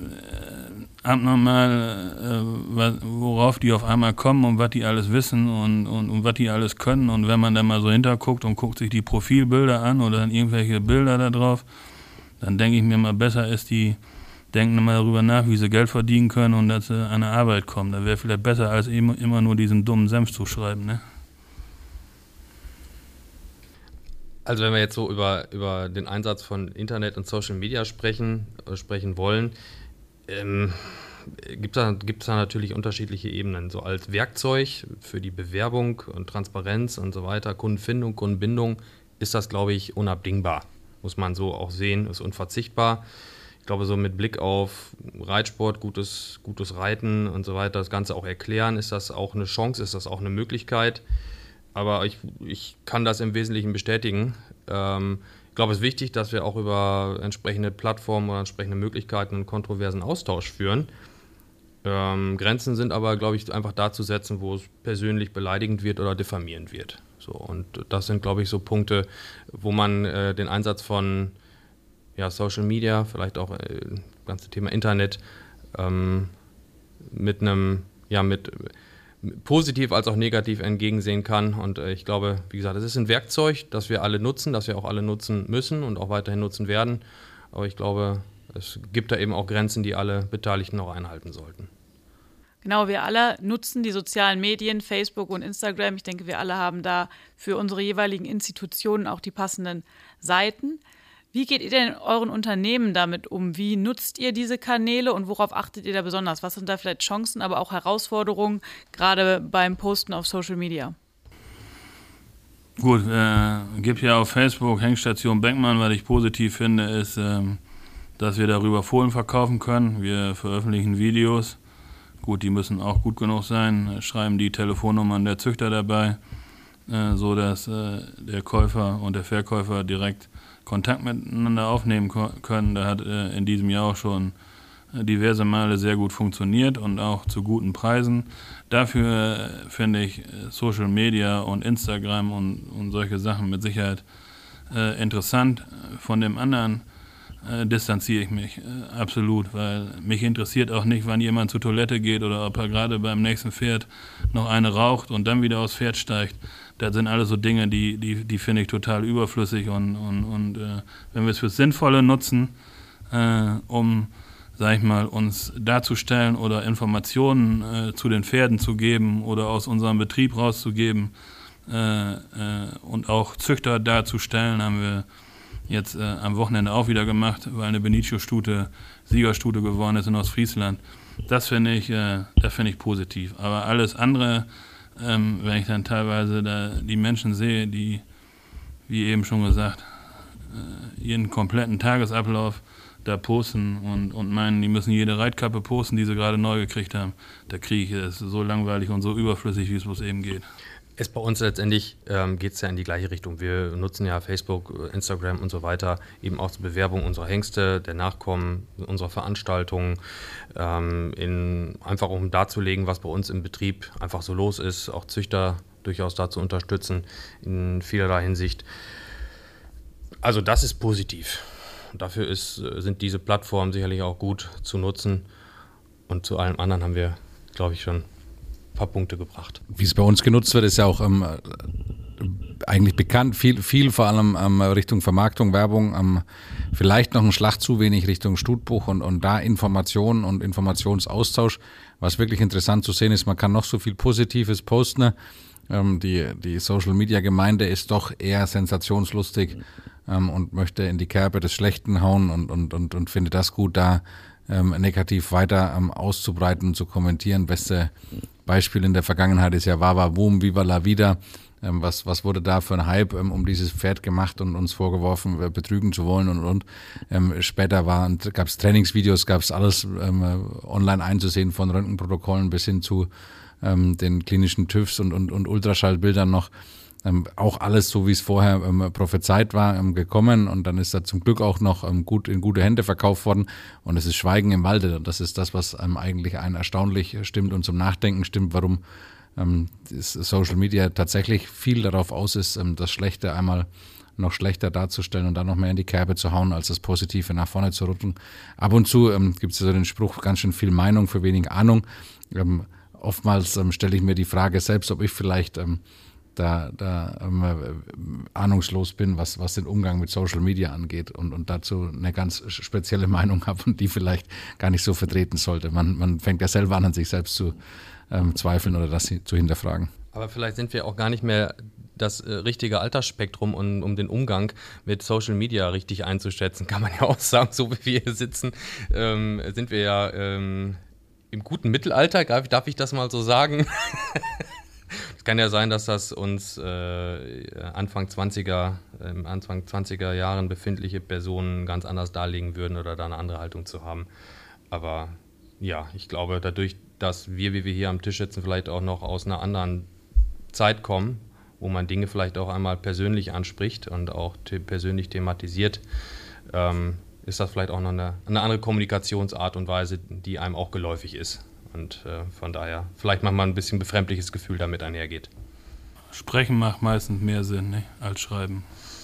abnormal, worauf die auf einmal kommen und was die alles wissen und was die alles können. Und wenn man dann mal so hinterguckt und guckt sich die Profilbilder an oder dann irgendwelche Bilder da drauf, dann denke ich mir mal, besser ist, die denken mal darüber nach, wie sie Geld verdienen können und dass sie an eine Arbeit kommen. Das wäre vielleicht besser, als immer nur diesen dummen Senf zu schreiben, ne? Also wenn wir jetzt so über den Einsatz von Internet und Social Media sprechen wollen, gibt es da natürlich unterschiedliche Ebenen. So als Werkzeug für die Bewerbung und Transparenz und so weiter, Kundenfindung, Kundenbindung, ist das, glaube ich, unabdingbar. Muss man so auch sehen, ist unverzichtbar. Ich glaube, so mit Blick auf Reitsport, gutes Reiten und so weiter, das Ganze auch erklären, ist das auch eine Chance, ist das auch eine Möglichkeit. Aber ich kann das im Wesentlichen bestätigen. Ich glaube, es ist wichtig, dass wir auch über entsprechende Plattformen oder entsprechende Möglichkeiten einen kontroversen Austausch führen. Grenzen sind aber, glaube ich, einfach da zu setzen, wo es persönlich beleidigend wird oder diffamierend wird. So, und das sind, glaube ich, so Punkte, wo man den Einsatz von Social Media, vielleicht auch das ganze Thema Internet mit positiv als auch negativ entgegensehen kann. Und ich glaube, wie gesagt, es ist ein Werkzeug, das wir alle nutzen, das wir auch alle nutzen müssen und auch weiterhin nutzen werden. Aber ich glaube, es gibt da eben auch Grenzen, die alle Beteiligten auch einhalten sollten. Genau, wir alle nutzen die sozialen Medien, Facebook und Instagram. Ich denke, wir alle haben da für unsere jeweiligen Institutionen auch die passenden Seiten. Wie geht ihr denn in euren Unternehmen damit um? Wie nutzt ihr diese Kanäle und worauf achtet ihr da besonders? Was sind da vielleicht Chancen, aber auch Herausforderungen, gerade beim Posten auf Social Media? Gut, gibt ja auf Facebook Hengstation Beckmann. Was ich positiv finde, ist, dass wir darüber Fohlen verkaufen können. Wir veröffentlichen Videos. Gut, die müssen auch gut genug sein. Schreiben die Telefonnummern der Züchter dabei, so dass der Käufer und der Verkäufer direkt Kontakt miteinander aufnehmen können. Da hat in diesem Jahr auch schon diverse Male sehr gut funktioniert und auch zu guten Preisen. Dafür finde ich Social Media und Instagram und solche Sachen mit Sicherheit interessant. Von dem anderen distanziere ich mich absolut, weil mich interessiert auch nicht, wann jemand zur Toilette geht oder ob er gerade beim nächsten Pferd noch eine raucht und dann wieder aufs Pferd steigt. Das sind alles so Dinge, die finde ich total überflüssig und wenn wir es fürs Sinnvolle nutzen, um, sag ich mal, uns darzustellen oder Informationen zu den Pferden zu geben oder aus unserem Betrieb rauszugeben und auch Züchter darzustellen, haben wir jetzt am Wochenende auch wieder gemacht, weil eine Benicio-Stute Siegerstute geworden ist in Ostfriesland. Das finde ich positiv. Aber alles andere, wenn ich dann teilweise da die Menschen sehe, die, wie eben schon gesagt, ihren kompletten Tagesablauf da posten und meinen, die müssen jede Reitkappe posten, die sie gerade neu gekriegt haben, da kriege ich es so langweilig und so überflüssig, wie es bloß eben geht. Bei uns letztendlich geht es ja in die gleiche Richtung. Wir nutzen ja Facebook, Instagram und so weiter eben auch zur Bewerbung unserer Hengste, der Nachkommen, unserer Veranstaltungen, einfach um darzulegen, was bei uns im Betrieb einfach so los ist, auch Züchter durchaus da zu unterstützen in vielerlei Hinsicht. Also das ist positiv. Und dafür sind diese Plattformen sicherlich auch gut zu nutzen. Und zu allem anderen haben wir, glaube ich, schon paar Punkte gebracht. Wie es bei uns genutzt wird, ist ja auch eigentlich bekannt. Viel vor allem Richtung Vermarktung, Werbung, vielleicht noch ein Schlag zu wenig Richtung Stutbuch und da Informationen und Informationsaustausch. Was wirklich interessant zu sehen ist, man kann noch so viel Positives posten. Die Social-Media-Gemeinde ist doch eher sensationslustig und möchte in die Kerbe des Schlechten hauen und findet das gut, da negativ weiter auszubreiten und zu kommentieren. Beste Beispiel in der Vergangenheit ist ja Wawa Boom, Viva la Vida. Was wurde da für ein Hype um dieses Pferd gemacht und uns vorgeworfen, betrügen zu wollen und. Später gab es Trainingsvideos, gab es alles online einzusehen, von Röntgenprotokollen bis hin zu den klinischen TÜVs und Ultraschallbildern noch. Auch alles so, wie es vorher prophezeit war, gekommen und dann ist er zum Glück auch noch in gute Hände verkauft worden und es ist Schweigen im Walde und das ist das, was eigentlich einen erstaunlich stimmt und zum Nachdenken stimmt, warum Social Media tatsächlich viel darauf aus ist, das Schlechte einmal noch schlechter darzustellen und dann noch mehr in die Kerbe zu hauen, als das Positive nach vorne zu rücken. Ab und zu gibt es ja so den Spruch, ganz schön viel Meinung für wenig Ahnung. Oftmals stelle ich mir die Frage selbst, ob ich vielleicht ahnungslos bin, was den Umgang mit Social Media angeht und dazu eine ganz spezielle Meinung habe und die vielleicht gar nicht so vertreten sollte. Man fängt ja selber an sich selbst zu zweifeln oder das zu hinterfragen. Aber vielleicht sind wir auch gar nicht mehr das richtige Altersspektrum, um den Umgang mit Social Media richtig einzuschätzen, kann man ja auch sagen, so wie wir hier sitzen, sind wir ja im guten Mittelalter, darf ich das mal so sagen? Es kann ja sein, dass das uns Anfang 20er Jahren befindliche Personen ganz anders darlegen würden oder da eine andere Haltung zu haben. Aber ja, ich glaube, dadurch, dass wir, wie wir hier am Tisch sitzen, vielleicht auch noch aus einer anderen Zeit kommen, wo man Dinge vielleicht auch einmal persönlich anspricht und auch persönlich thematisiert, ist das vielleicht auch noch eine andere Kommunikationsart und Weise, die einem auch geläufig ist. Und von daher vielleicht manchmal ein bisschen befremdliches Gefühl damit einhergeht. Sprechen macht meistens mehr Sinn, ne, als Schreiben.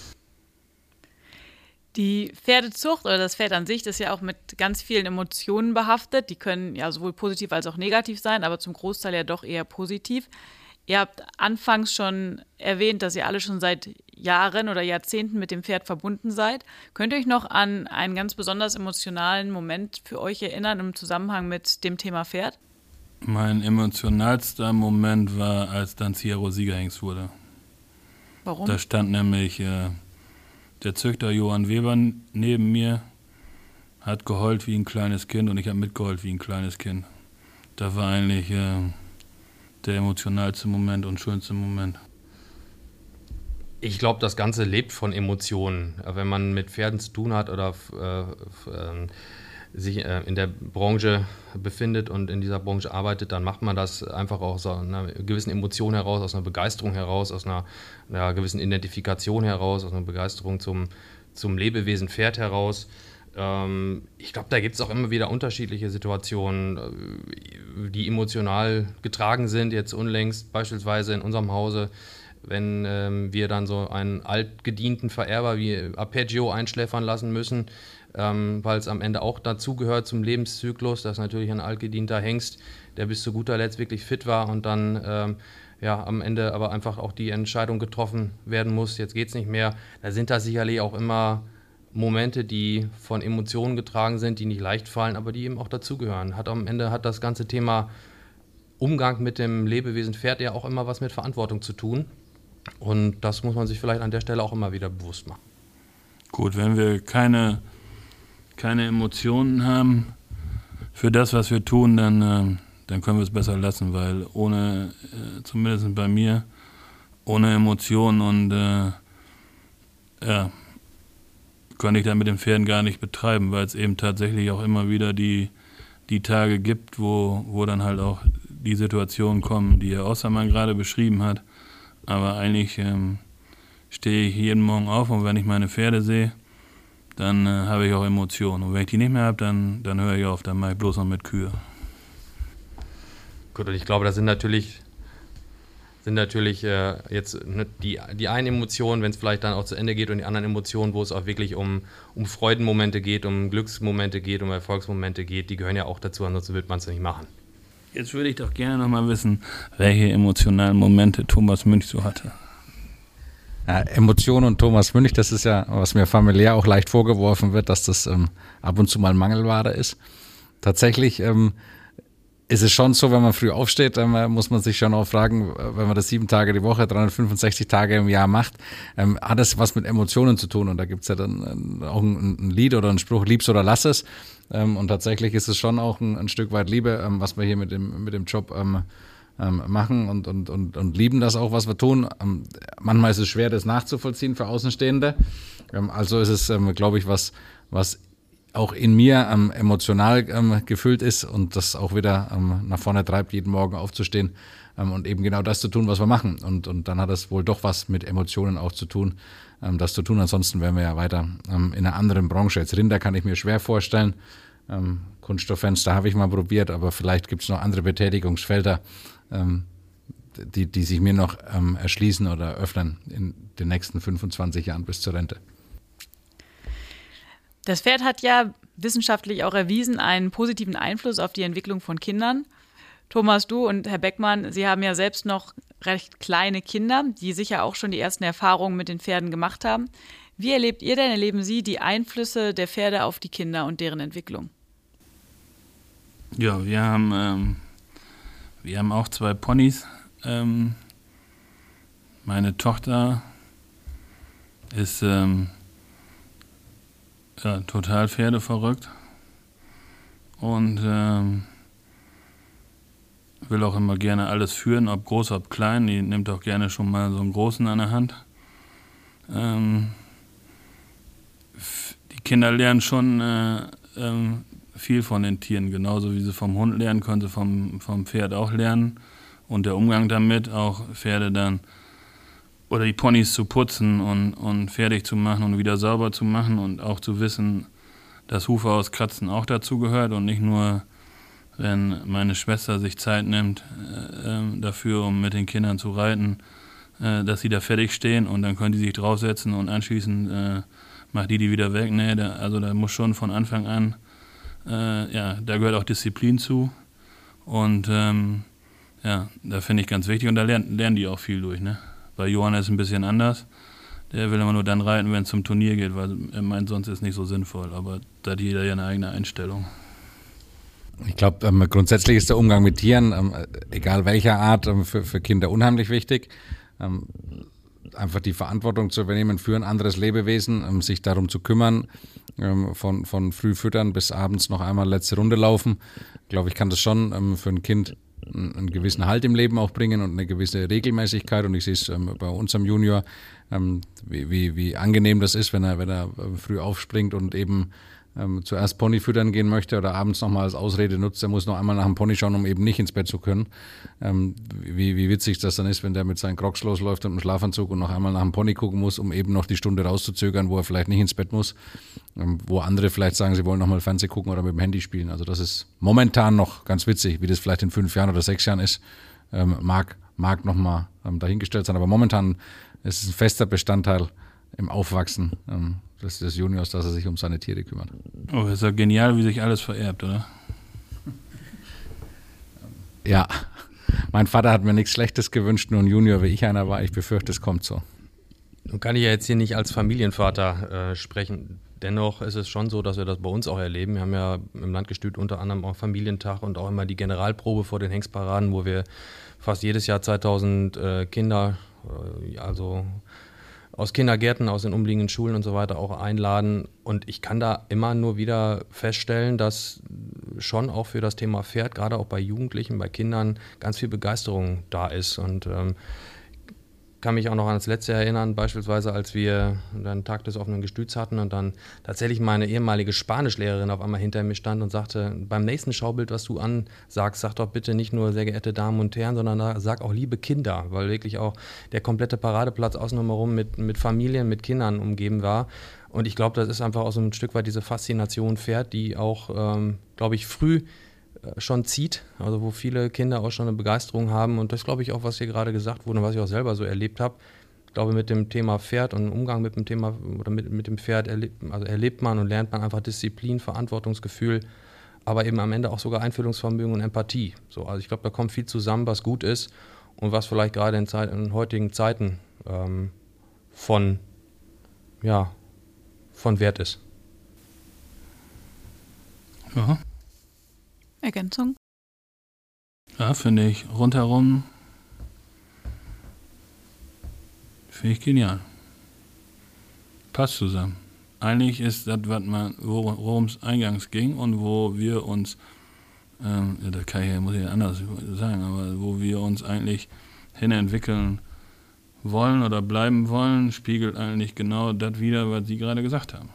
Die Pferdezucht oder das Pferd an sich ist ja auch mit ganz vielen Emotionen behaftet. Die können ja sowohl positiv als auch negativ sein, aber zum Großteil ja doch eher positiv. Ihr habt anfangs schon erwähnt, dass ihr alle schon seit Jahren oder Jahrzehnten mit dem Pferd verbunden seid. Könnt ihr euch noch an einen ganz besonders emotionalen Moment für euch erinnern im Zusammenhang mit dem Thema Pferd? Mein emotionalster Moment war, als dann Ciro Siegerhengst wurde. Warum? Da stand nämlich der Züchter Johann Weber neben mir, hat geheult wie ein kleines Kind und ich habe mitgeheult wie ein kleines Kind. Da war eigentlich der emotionalste Moment und schönste Moment. Ich glaube, das Ganze lebt von Emotionen. Wenn man mit Pferden zu tun hat oder sich in der Branche befindet und in dieser Branche arbeitet, dann macht man das einfach aus einer gewissen Emotion heraus, aus einer Begeisterung heraus, aus einer gewissen Identifikation heraus, aus einer Begeisterung zum Lebewesen Pferd heraus. Ich glaube, da gibt es auch immer wieder unterschiedliche Situationen, die emotional getragen sind. Jetzt unlängst beispielsweise in unserem Hause, wenn wir dann so einen altgedienten Vererber wie Arpeggio einschläfern lassen müssen, weil es am Ende auch dazugehört zum Lebenszyklus, dass natürlich ein altgedienter Hengst, der bis zu guter Letzt wirklich fit war und dann am Ende aber einfach auch die Entscheidung getroffen werden muss, jetzt geht's nicht mehr. Da sind da sicherlich auch immer Momente, die von Emotionen getragen sind, die nicht leicht fallen, aber die eben auch dazugehören. Am Ende hat das ganze Thema Umgang mit dem Lebewesen Pferd ja auch immer was mit Verantwortung zu tun. Und das muss man sich vielleicht an der Stelle auch immer wieder bewusst machen. Gut, wenn wir keine Emotionen haben für das, was wir tun, dann können wir es besser lassen, weil ohne, zumindest bei mir, ohne Emotionen und kann ich dann mit den Pferden gar nicht betreiben, weil es eben tatsächlich auch immer wieder die Tage gibt, wo dann halt auch die Situationen kommen, die Herr Ostermann gerade beschrieben hat. Aber eigentlich stehe ich jeden Morgen auf und wenn ich meine Pferde sehe, dann habe ich auch Emotionen. Und wenn ich die nicht mehr habe, dann höre ich auf, dann mache ich bloß noch mit Kühe. Gut, und ich glaube, das sind natürlich jetzt die einen Emotionen, wenn es vielleicht dann auch zu Ende geht, und die anderen Emotionen, wo es auch wirklich um Freudenmomente geht, um Glücksmomente geht, um Erfolgsmomente geht, die gehören ja auch dazu, ansonsten wird man es nicht machen. Jetzt würde ich doch gerne noch mal wissen, welche emotionalen Momente Thomas Münch so hatte. Ja, Emotionen und Thomas Münch, das ist ja, was mir familiär auch leicht vorgeworfen wird, dass das ab und zu mal Mangelware ist. Tatsächlich ist es schon so, wenn man früh aufsteht, muss man sich schon auch fragen, wenn man das 7 Tage die Woche, 365 Tage im Jahr macht, hat das was mit Emotionen zu tun? Und da gibt's ja dann auch ein Lied oder einen Spruch, lieb's oder lass es. Und tatsächlich ist es schon auch ein Stück weit Liebe, was wir hier mit dem Job machen und lieben das auch, was wir tun. Manchmal ist es schwer, das nachzuvollziehen für Außenstehende. Also ist es, glaube ich, was auch in mir emotional gefüllt ist und das auch wieder nach vorne treibt, jeden Morgen aufzustehen und eben genau das zu tun, was wir machen. Und dann hat es wohl doch was mit Emotionen auch zu tun, das zu tun. Ansonsten wären wir ja weiter in einer anderen Branche. Jetzt Rinder kann ich mir schwer vorstellen. Kunststofffenster habe ich mal probiert, aber vielleicht gibt es noch andere Betätigungsfelder, die sich mir noch erschließen oder öffnen in den nächsten 25 Jahren bis zur Rente. Das Pferd hat ja wissenschaftlich auch erwiesen einen positiven Einfluss auf die Entwicklung von Kindern. Thomas, du und Herr Beckmann, Sie haben ja selbst noch recht kleine Kinder, die sicher auch schon die ersten Erfahrungen mit den Pferden gemacht haben. Wie erleben Sie die Einflüsse der Pferde auf die Kinder und deren Entwicklung? Ja, wir haben auch 2 Ponys. Meine Tochter ist total pferdeverrückt und will auch immer gerne alles führen, ob groß, ob klein. Die nimmt auch gerne schon mal so einen Großen an der Hand. Die Kinder lernen schon viel von den Tieren, genauso wie sie vom Hund lernen, können sie vom Pferd auch lernen. Und der Umgang damit, auch Pferde dann oder die Ponys zu putzen und fertig zu machen und wieder sauber zu machen und auch zu wissen, dass Hufe auskratzen auch dazu gehört und nicht nur wenn meine Schwester sich Zeit nimmt dafür, um mit den Kindern zu reiten, dass sie da fertig stehen und dann können die sich draufsetzen und anschließend macht die wieder weg. Nee, da muss schon von Anfang an, da gehört auch Disziplin zu und da finde ich ganz wichtig und da lernen die auch viel durch. Ne? Bei Johann ist es ein bisschen anders. Der will immer nur dann reiten, wenn es zum Turnier geht, weil er meint, sonst ist es nicht so sinnvoll. Aber da hat jeder ja eine eigene Einstellung. Ich glaube, grundsätzlich ist der Umgang mit Tieren, egal welcher Art, für Kinder unheimlich wichtig. Einfach die Verantwortung zu übernehmen für ein anderes Lebewesen, sich darum zu kümmern, von früh füttern bis abends noch einmal letzte Runde laufen. Ich glaube, ich kann das schon für ein Kind einen gewissen Halt im Leben auch bringen und eine gewisse Regelmäßigkeit. Und ich sehe es bei unserem Junior, wie angenehm das ist, wenn er früh aufspringt und eben zuerst Pony füttern gehen möchte oder abends nochmal als Ausrede nutzt, er muss noch einmal nach dem Pony schauen, um eben nicht ins Bett zu können. Wie witzig das dann ist, wenn der mit seinen Crocs losläuft und einem Schlafanzug und noch einmal nach dem Pony gucken muss, um eben noch die Stunde rauszuzögern, wo er vielleicht nicht ins Bett muss, wo andere vielleicht sagen, sie wollen nochmal Fernsehen gucken oder mit dem Handy spielen. Also das ist momentan noch ganz witzig, wie das vielleicht in 5 Jahren oder 6 Jahren ist, mag nochmal dahingestellt sein, aber momentan ist es ein fester Bestandteil im Aufwachsen des Juniors, dass er sich um seine Tiere kümmert. Oh, ist ja genial, wie sich alles vererbt, oder? Ja, mein Vater hat mir nichts Schlechtes gewünscht, nur ein Junior, wie ich einer war. Ich befürchte, es kommt so. Nun kann ich ja jetzt hier nicht als Familienvater sprechen. Dennoch ist es schon so, dass wir das bei uns auch erleben. Wir haben ja im Landgestüt unter anderem auch Familientag und auch immer die Generalprobe vor den Hengstparaden, wo wir fast jedes Jahr 2000 Kinder, also aus Kindergärten, aus den umliegenden Schulen und so weiter auch einladen. Und ich kann da immer nur wieder feststellen, dass schon auch für das Thema Pferd, gerade auch bei Jugendlichen, bei Kindern, ganz viel Begeisterung da ist. Und kann mich auch noch an das letzte erinnern, beispielsweise als wir einen Tag des offenen Gestüts hatten und dann tatsächlich meine ehemalige Spanischlehrerin auf einmal hinter mir stand und sagte, beim nächsten Schaubild, was du ansagst, sag doch bitte nicht nur sehr geehrte Damen und Herren, sondern sag auch liebe Kinder, weil wirklich auch der komplette Paradeplatz außen herum mit Familien, mit Kindern umgeben war. Und ich glaube, das ist einfach auch so ein Stück weit diese Faszination Pferd, die auch, glaube ich, früh schon zieht, also wo viele Kinder auch schon eine Begeisterung haben und das glaube ich auch, was hier gerade gesagt wurde und was ich auch selber so erlebt habe. Ich glaube, mit dem Thema Pferd und Umgang mit dem Thema oder mit dem Pferd erlebt man und lernt man einfach Disziplin, Verantwortungsgefühl, aber eben am Ende auch sogar Einfühlungsvermögen und Empathie. So, also ich glaube, da kommt viel zusammen, was gut ist und was vielleicht gerade in heutigen Zeiten von Wert ist. Ja. Ergänzung? Ja, finde ich rundherum genial. Passt zusammen. Eigentlich ist das, worum es eingangs ging und wo wir uns, muss ich anders sagen, aber wo wir uns eigentlich hinentwickeln wollen oder bleiben wollen, spiegelt eigentlich genau das wider, was Sie gerade gesagt haben.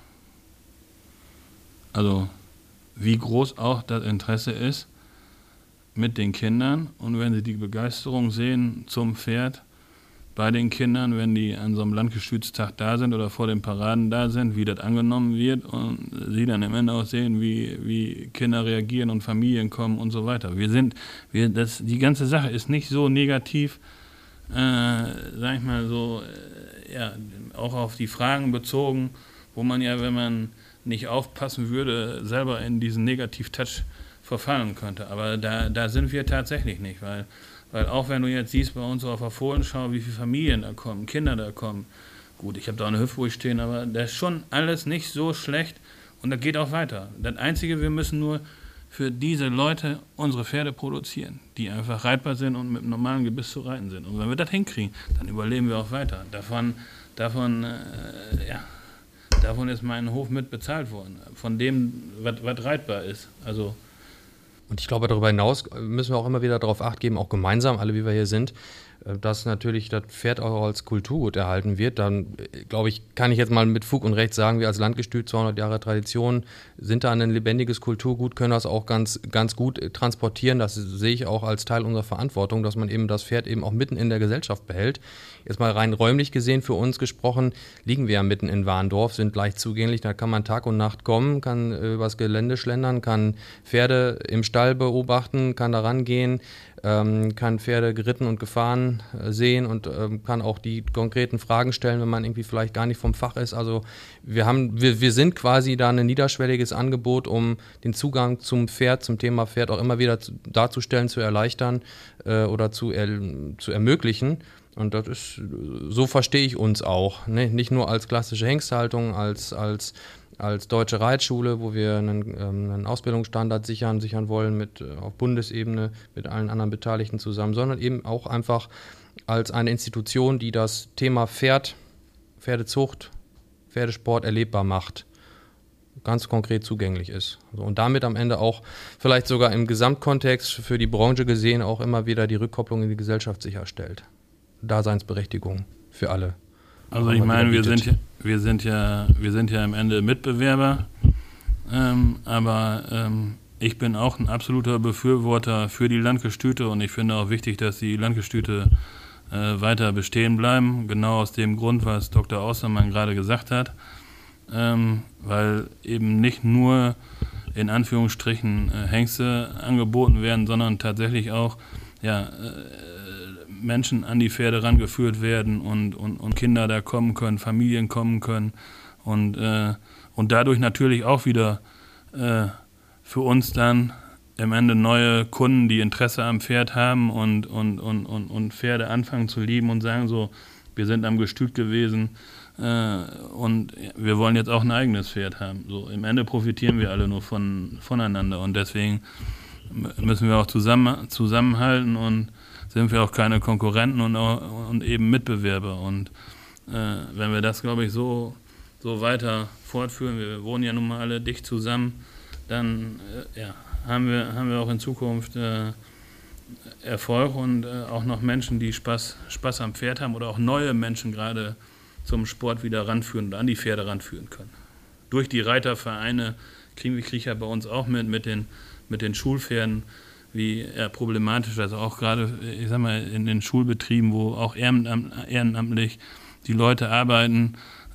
Also wie groß auch das Interesse ist mit den Kindern und wenn sie die Begeisterung sehen zum Pferd bei den Kindern, wenn die an so einem Landgestütstag da sind oder vor den Paraden da sind, wie das angenommen wird und sie dann am Ende auch sehen, wie Kinder reagieren und Familien kommen und so weiter. Die ganze Sache ist nicht so negativ, sag ich mal so, auch auf die Fragen bezogen, wo man ja, wenn man nicht aufpassen würde, selber in diesen Negativ-Touch verfallen könnte. Aber da sind wir tatsächlich nicht, weil auch wenn du jetzt siehst bei uns auf der Fohlenschau, wie viele Familien da kommen, Kinder da kommen, gut, ich habe da eine Hüftburg stehen, aber das ist schon alles nicht so schlecht und das geht auch weiter. Das Einzige, wir müssen nur für diese Leute unsere Pferde produzieren, die einfach reitbar sind und mit einem normalen Gebiss zu reiten sind. Und wenn wir das hinkriegen, dann überleben wir auch weiter. Davon ist mein Hof mit bezahlt worden, von dem, was reitbar ist. Also und ich glaube, darüber hinaus müssen wir auch immer wieder darauf Acht geben, auch gemeinsam, alle wie wir hier sind, dass natürlich das Pferd auch als Kulturgut erhalten wird, dann glaube ich, kann ich jetzt mal mit Fug und Recht sagen, wir als Landgestüt 200 Jahre Tradition sind da ein lebendiges Kulturgut, können das auch ganz, ganz gut transportieren. Das sehe ich auch als Teil unserer Verantwortung, dass man eben das Pferd eben auch mitten in der Gesellschaft behält. Jetzt mal rein räumlich gesehen für uns gesprochen, liegen wir ja mitten in Warndorf, sind leicht zugänglich, da kann man Tag und Nacht kommen, kann übers Gelände schlendern, kann Pferde im Stall beobachten, kann da rangehen, kann Pferde geritten und gefahren sehen und kann auch die konkreten Fragen stellen, wenn man irgendwie vielleicht gar nicht vom Fach ist. Also wir sind quasi da ein niederschwelliges Angebot, um den Zugang zum Pferd, zum Thema Pferd auch immer wieder darzustellen, zu erleichtern oder zu ermöglichen. Und das ist, so verstehe ich uns auch, ne? Nicht nur als klassische Hengsthaltung, als deutsche Reitschule, wo wir einen Ausbildungsstandard sichern wollen auf Bundesebene mit allen anderen Beteiligten zusammen, sondern eben auch einfach als eine Institution, die das Thema Pferd, Pferdezucht, Pferdesport erlebbar macht, ganz konkret zugänglich ist. Und damit am Ende auch vielleicht sogar im Gesamtkontext für die Branche gesehen auch immer wieder die Rückkopplung in die Gesellschaft sicherstellt. Daseinsberechtigung für alle. Also ich meine, wir sind ja am Ende Mitbewerber, aber ich bin auch ein absoluter Befürworter für die Landgestüte und ich finde auch wichtig, dass die Landgestüte weiter bestehen bleiben, genau aus dem Grund, was Dr. Austermann gerade gesagt hat, weil eben nicht nur in Anführungsstrichen Hengste angeboten werden, sondern tatsächlich auch Menschen an die Pferde rangeführt werden und Kinder da kommen können, Familien kommen können und dadurch natürlich auch wieder für uns dann am Ende neue Kunden, die Interesse am Pferd haben und Pferde anfangen zu lieben und sagen so, wir sind am Gestüt gewesen und wir wollen jetzt auch ein eigenes Pferd haben. So, im Ende profitieren wir alle nur voneinander und deswegen müssen wir auch zusammenhalten und sind wir auch keine Konkurrenten und eben Mitbewerber. Und wenn wir das, glaube ich, so weiter fortführen, wir wohnen ja nun mal alle dicht zusammen, dann haben wir auch in Zukunft Erfolg und auch noch Menschen, die Spaß am Pferd haben oder auch neue Menschen gerade zum Sport wieder ranführen und an die Pferde ranführen können. Durch die Reitervereine kriege ich ja bei uns auch mit den Schulpferden, wie problematisch, also auch gerade, ich sag mal, in den Schulbetrieben, wo auch ehrenamtlich die Leute arbeiten,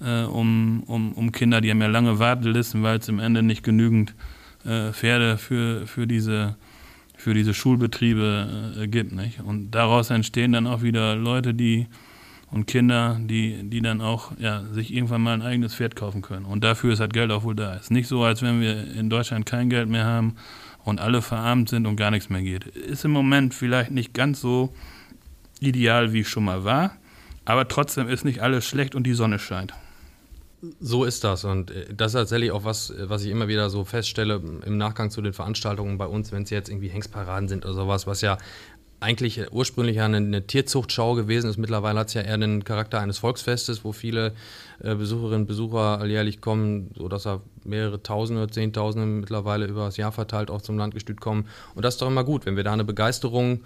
um Kinder, die haben ja lange Wartelisten, weil es im Ende nicht genügend Pferde für diese Schulbetriebe gibt, nicht? Und daraus entstehen dann auch wieder Leute, und Kinder, die dann auch sich irgendwann mal ein eigenes Pferd kaufen können. Und dafür ist das Geld auch wohl da. Es ist nicht so, als wenn wir in Deutschland kein Geld mehr haben und alle verarmt sind und gar nichts mehr geht. Ist im Moment vielleicht nicht ganz so ideal, wie es schon mal war, aber trotzdem ist nicht alles schlecht und die Sonne scheint. So ist das und das ist tatsächlich auch was ich immer wieder so feststelle im Nachgang zu den Veranstaltungen bei uns, wenn es jetzt irgendwie Hengstparaden sind oder sowas, was ja eigentlich ursprünglich eine Tierzuchtschau gewesen ist. Mittlerweile hat es ja eher den Charakter eines Volksfestes, wo viele Besucherinnen und Besucher alljährlich kommen, sodass da mehrere Tausende oder Zehntausende mittlerweile über das Jahr verteilt auch zum Landgestüt kommen. Und das ist doch immer gut, wenn wir da eine Begeisterung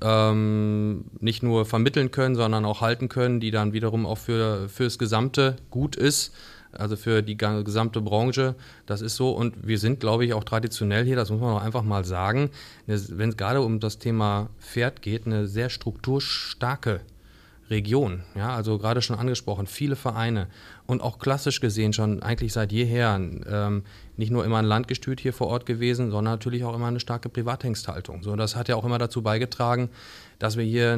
nicht nur vermitteln können, sondern auch halten können, die dann wiederum auch fürs Gesamte gut ist. Also für die gesamte Branche, das ist so. Und wir sind, glaube ich, auch traditionell hier, das muss man auch einfach mal sagen, wenn es gerade um das Thema Pferd geht, eine sehr strukturstarke Region. Ja, also gerade schon angesprochen, viele Vereine und auch klassisch gesehen schon eigentlich seit jeher nicht nur immer ein Landgestüt hier vor Ort gewesen, sondern natürlich auch immer eine starke Privathengsthaltung. So, das hat ja auch immer dazu beigetragen, dass wir hier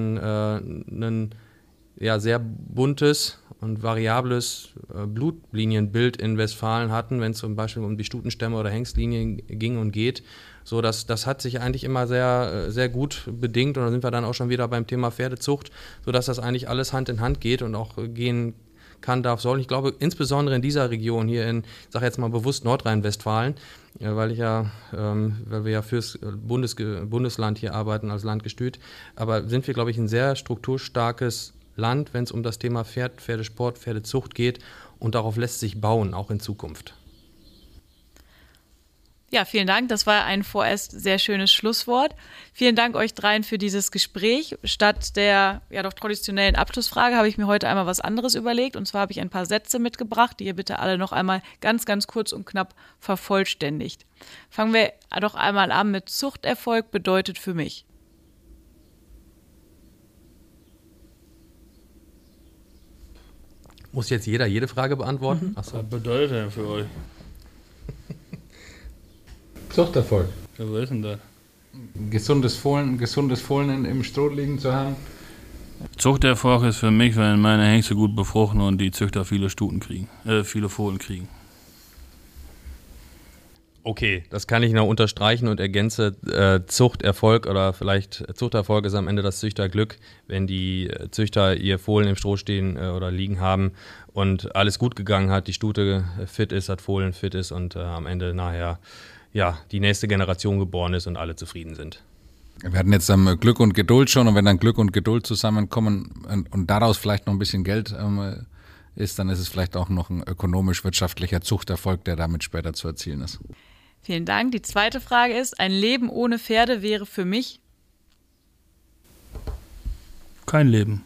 ein sehr buntes und variables Blutlinienbild in Westfalen hatten, wenn es zum Beispiel um die Stutenstämme oder Hengstlinien ging und geht. So, das hat sich eigentlich immer sehr, sehr gut bedingt und da sind wir dann auch schon wieder beim Thema Pferdezucht, sodass das eigentlich alles Hand in Hand geht und auch gehen kann, darf, soll. Ich glaube, insbesondere in dieser Region hier ich sage jetzt mal bewusst Nordrhein-Westfalen, weil wir ja fürs Bundesland hier arbeiten als Landgestüt, aber sind wir, glaube ich, ein sehr strukturstarkes Land, wenn es um das Thema Pferd, Pferdesport, Pferdezucht geht und darauf lässt sich bauen, auch in Zukunft. Ja, vielen Dank. Das war ein vorerst sehr schönes Schlusswort. Vielen Dank euch dreien für dieses Gespräch. Statt der ja doch traditionellen Abschlussfrage habe ich mir heute einmal was anderes überlegt. Und zwar habe ich ein paar Sätze mitgebracht, die ihr bitte alle noch einmal ganz, ganz kurz und knapp vervollständigt. Fangen wir doch einmal an mit Zuchterfolg bedeutet für mich. Muss jetzt jeder jede Frage beantworten? Was bedeutet denn für euch? Zuchterfolg. Ja, was ist denn das? Gesundes Fohlen im Stroh liegen zu haben. Zuchterfolg ist für mich, wenn meine Hengste gut befruchten und die Züchter viele Fohlen kriegen. Okay, das kann ich noch unterstreichen und ergänze. Zuchterfolg oder vielleicht Zuchterfolg ist am Ende das Züchterglück, wenn die Züchter ihr Fohlen im Stroh stehen oder liegen haben und alles gut gegangen hat, die Stute fit ist, das Fohlen fit ist und am Ende nachher die nächste Generation geboren ist und alle zufrieden sind. Wir hatten jetzt Glück und Geduld schon und wenn dann Glück und Geduld zusammenkommen und daraus vielleicht noch ein bisschen Geld ist, dann ist es vielleicht auch noch ein ökonomisch-wirtschaftlicher Zuchterfolg, der damit später zu erzielen ist. Vielen Dank. Die zweite Frage ist, ein Leben ohne Pferde wäre für mich? Kein Leben.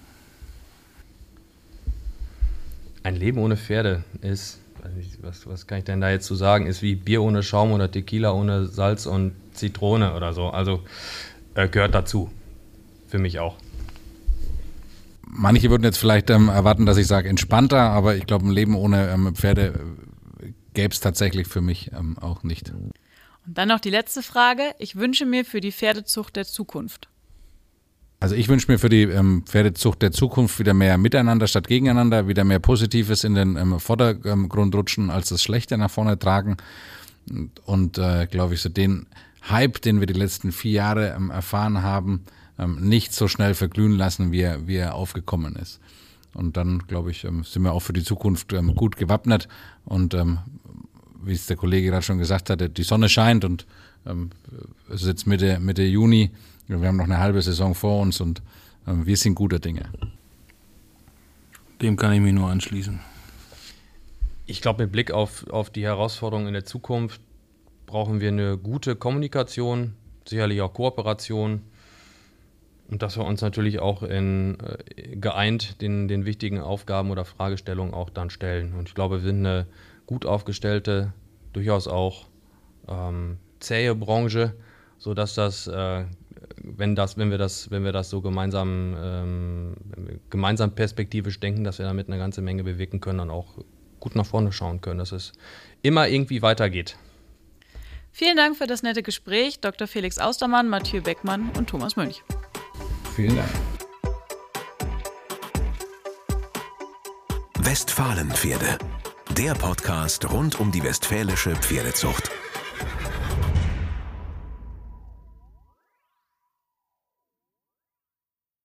Ein Leben ohne Pferde ist, was kann ich denn da jetzt zu sagen, ist wie Bier ohne Schaum oder Tequila ohne Salz und Zitrone oder so. Also gehört dazu. Für mich auch. Manche würden jetzt vielleicht erwarten, dass ich sage entspannter, aber ich glaube, ein Leben ohne Pferde gäbe es tatsächlich für mich auch nicht. Und dann noch die letzte Frage. Ich wünsche mir für die Pferdezucht der Zukunft. Also ich wünsche mir für die Pferdezucht der Zukunft wieder mehr Miteinander statt Gegeneinander, wieder mehr Positives in den Vordergrund rutschen, als das Schlechte nach vorne tragen. Und glaube ich, so den Hype, den wir die letzten 4 Jahre erfahren haben, nicht so schnell verglühen lassen, wie er aufgekommen ist. Und dann, glaube ich, sind wir auch für die Zukunft gut gewappnet. Und wie es der Kollege gerade schon gesagt hatte, die Sonne scheint und es ist jetzt Mitte Juni. Wir haben noch eine halbe Saison vor uns und wir sind guter Dinge. Dem kann ich mich nur anschließen. Ich glaube, mit Blick auf die Herausforderungen in der Zukunft brauchen wir eine gute Kommunikation, sicherlich auch Kooperation. Und dass wir uns natürlich auch geeint den wichtigen Aufgaben oder Fragestellungen auch dann stellen. Und ich glaube, wir sind eine gut aufgestellte, durchaus auch zähe Branche, sodass das, wenn wir das so gemeinsam perspektivisch denken, dass wir damit eine ganze Menge bewirken können und auch gut nach vorne schauen können, dass es immer irgendwie weitergeht. Vielen Dank für das nette Gespräch, Dr. Felix Austermann, Mathieu Beckmann und Thomas Mönch. Vielen Dank. Westfalenpferde, der Podcast rund um die westfälische Pferdezucht.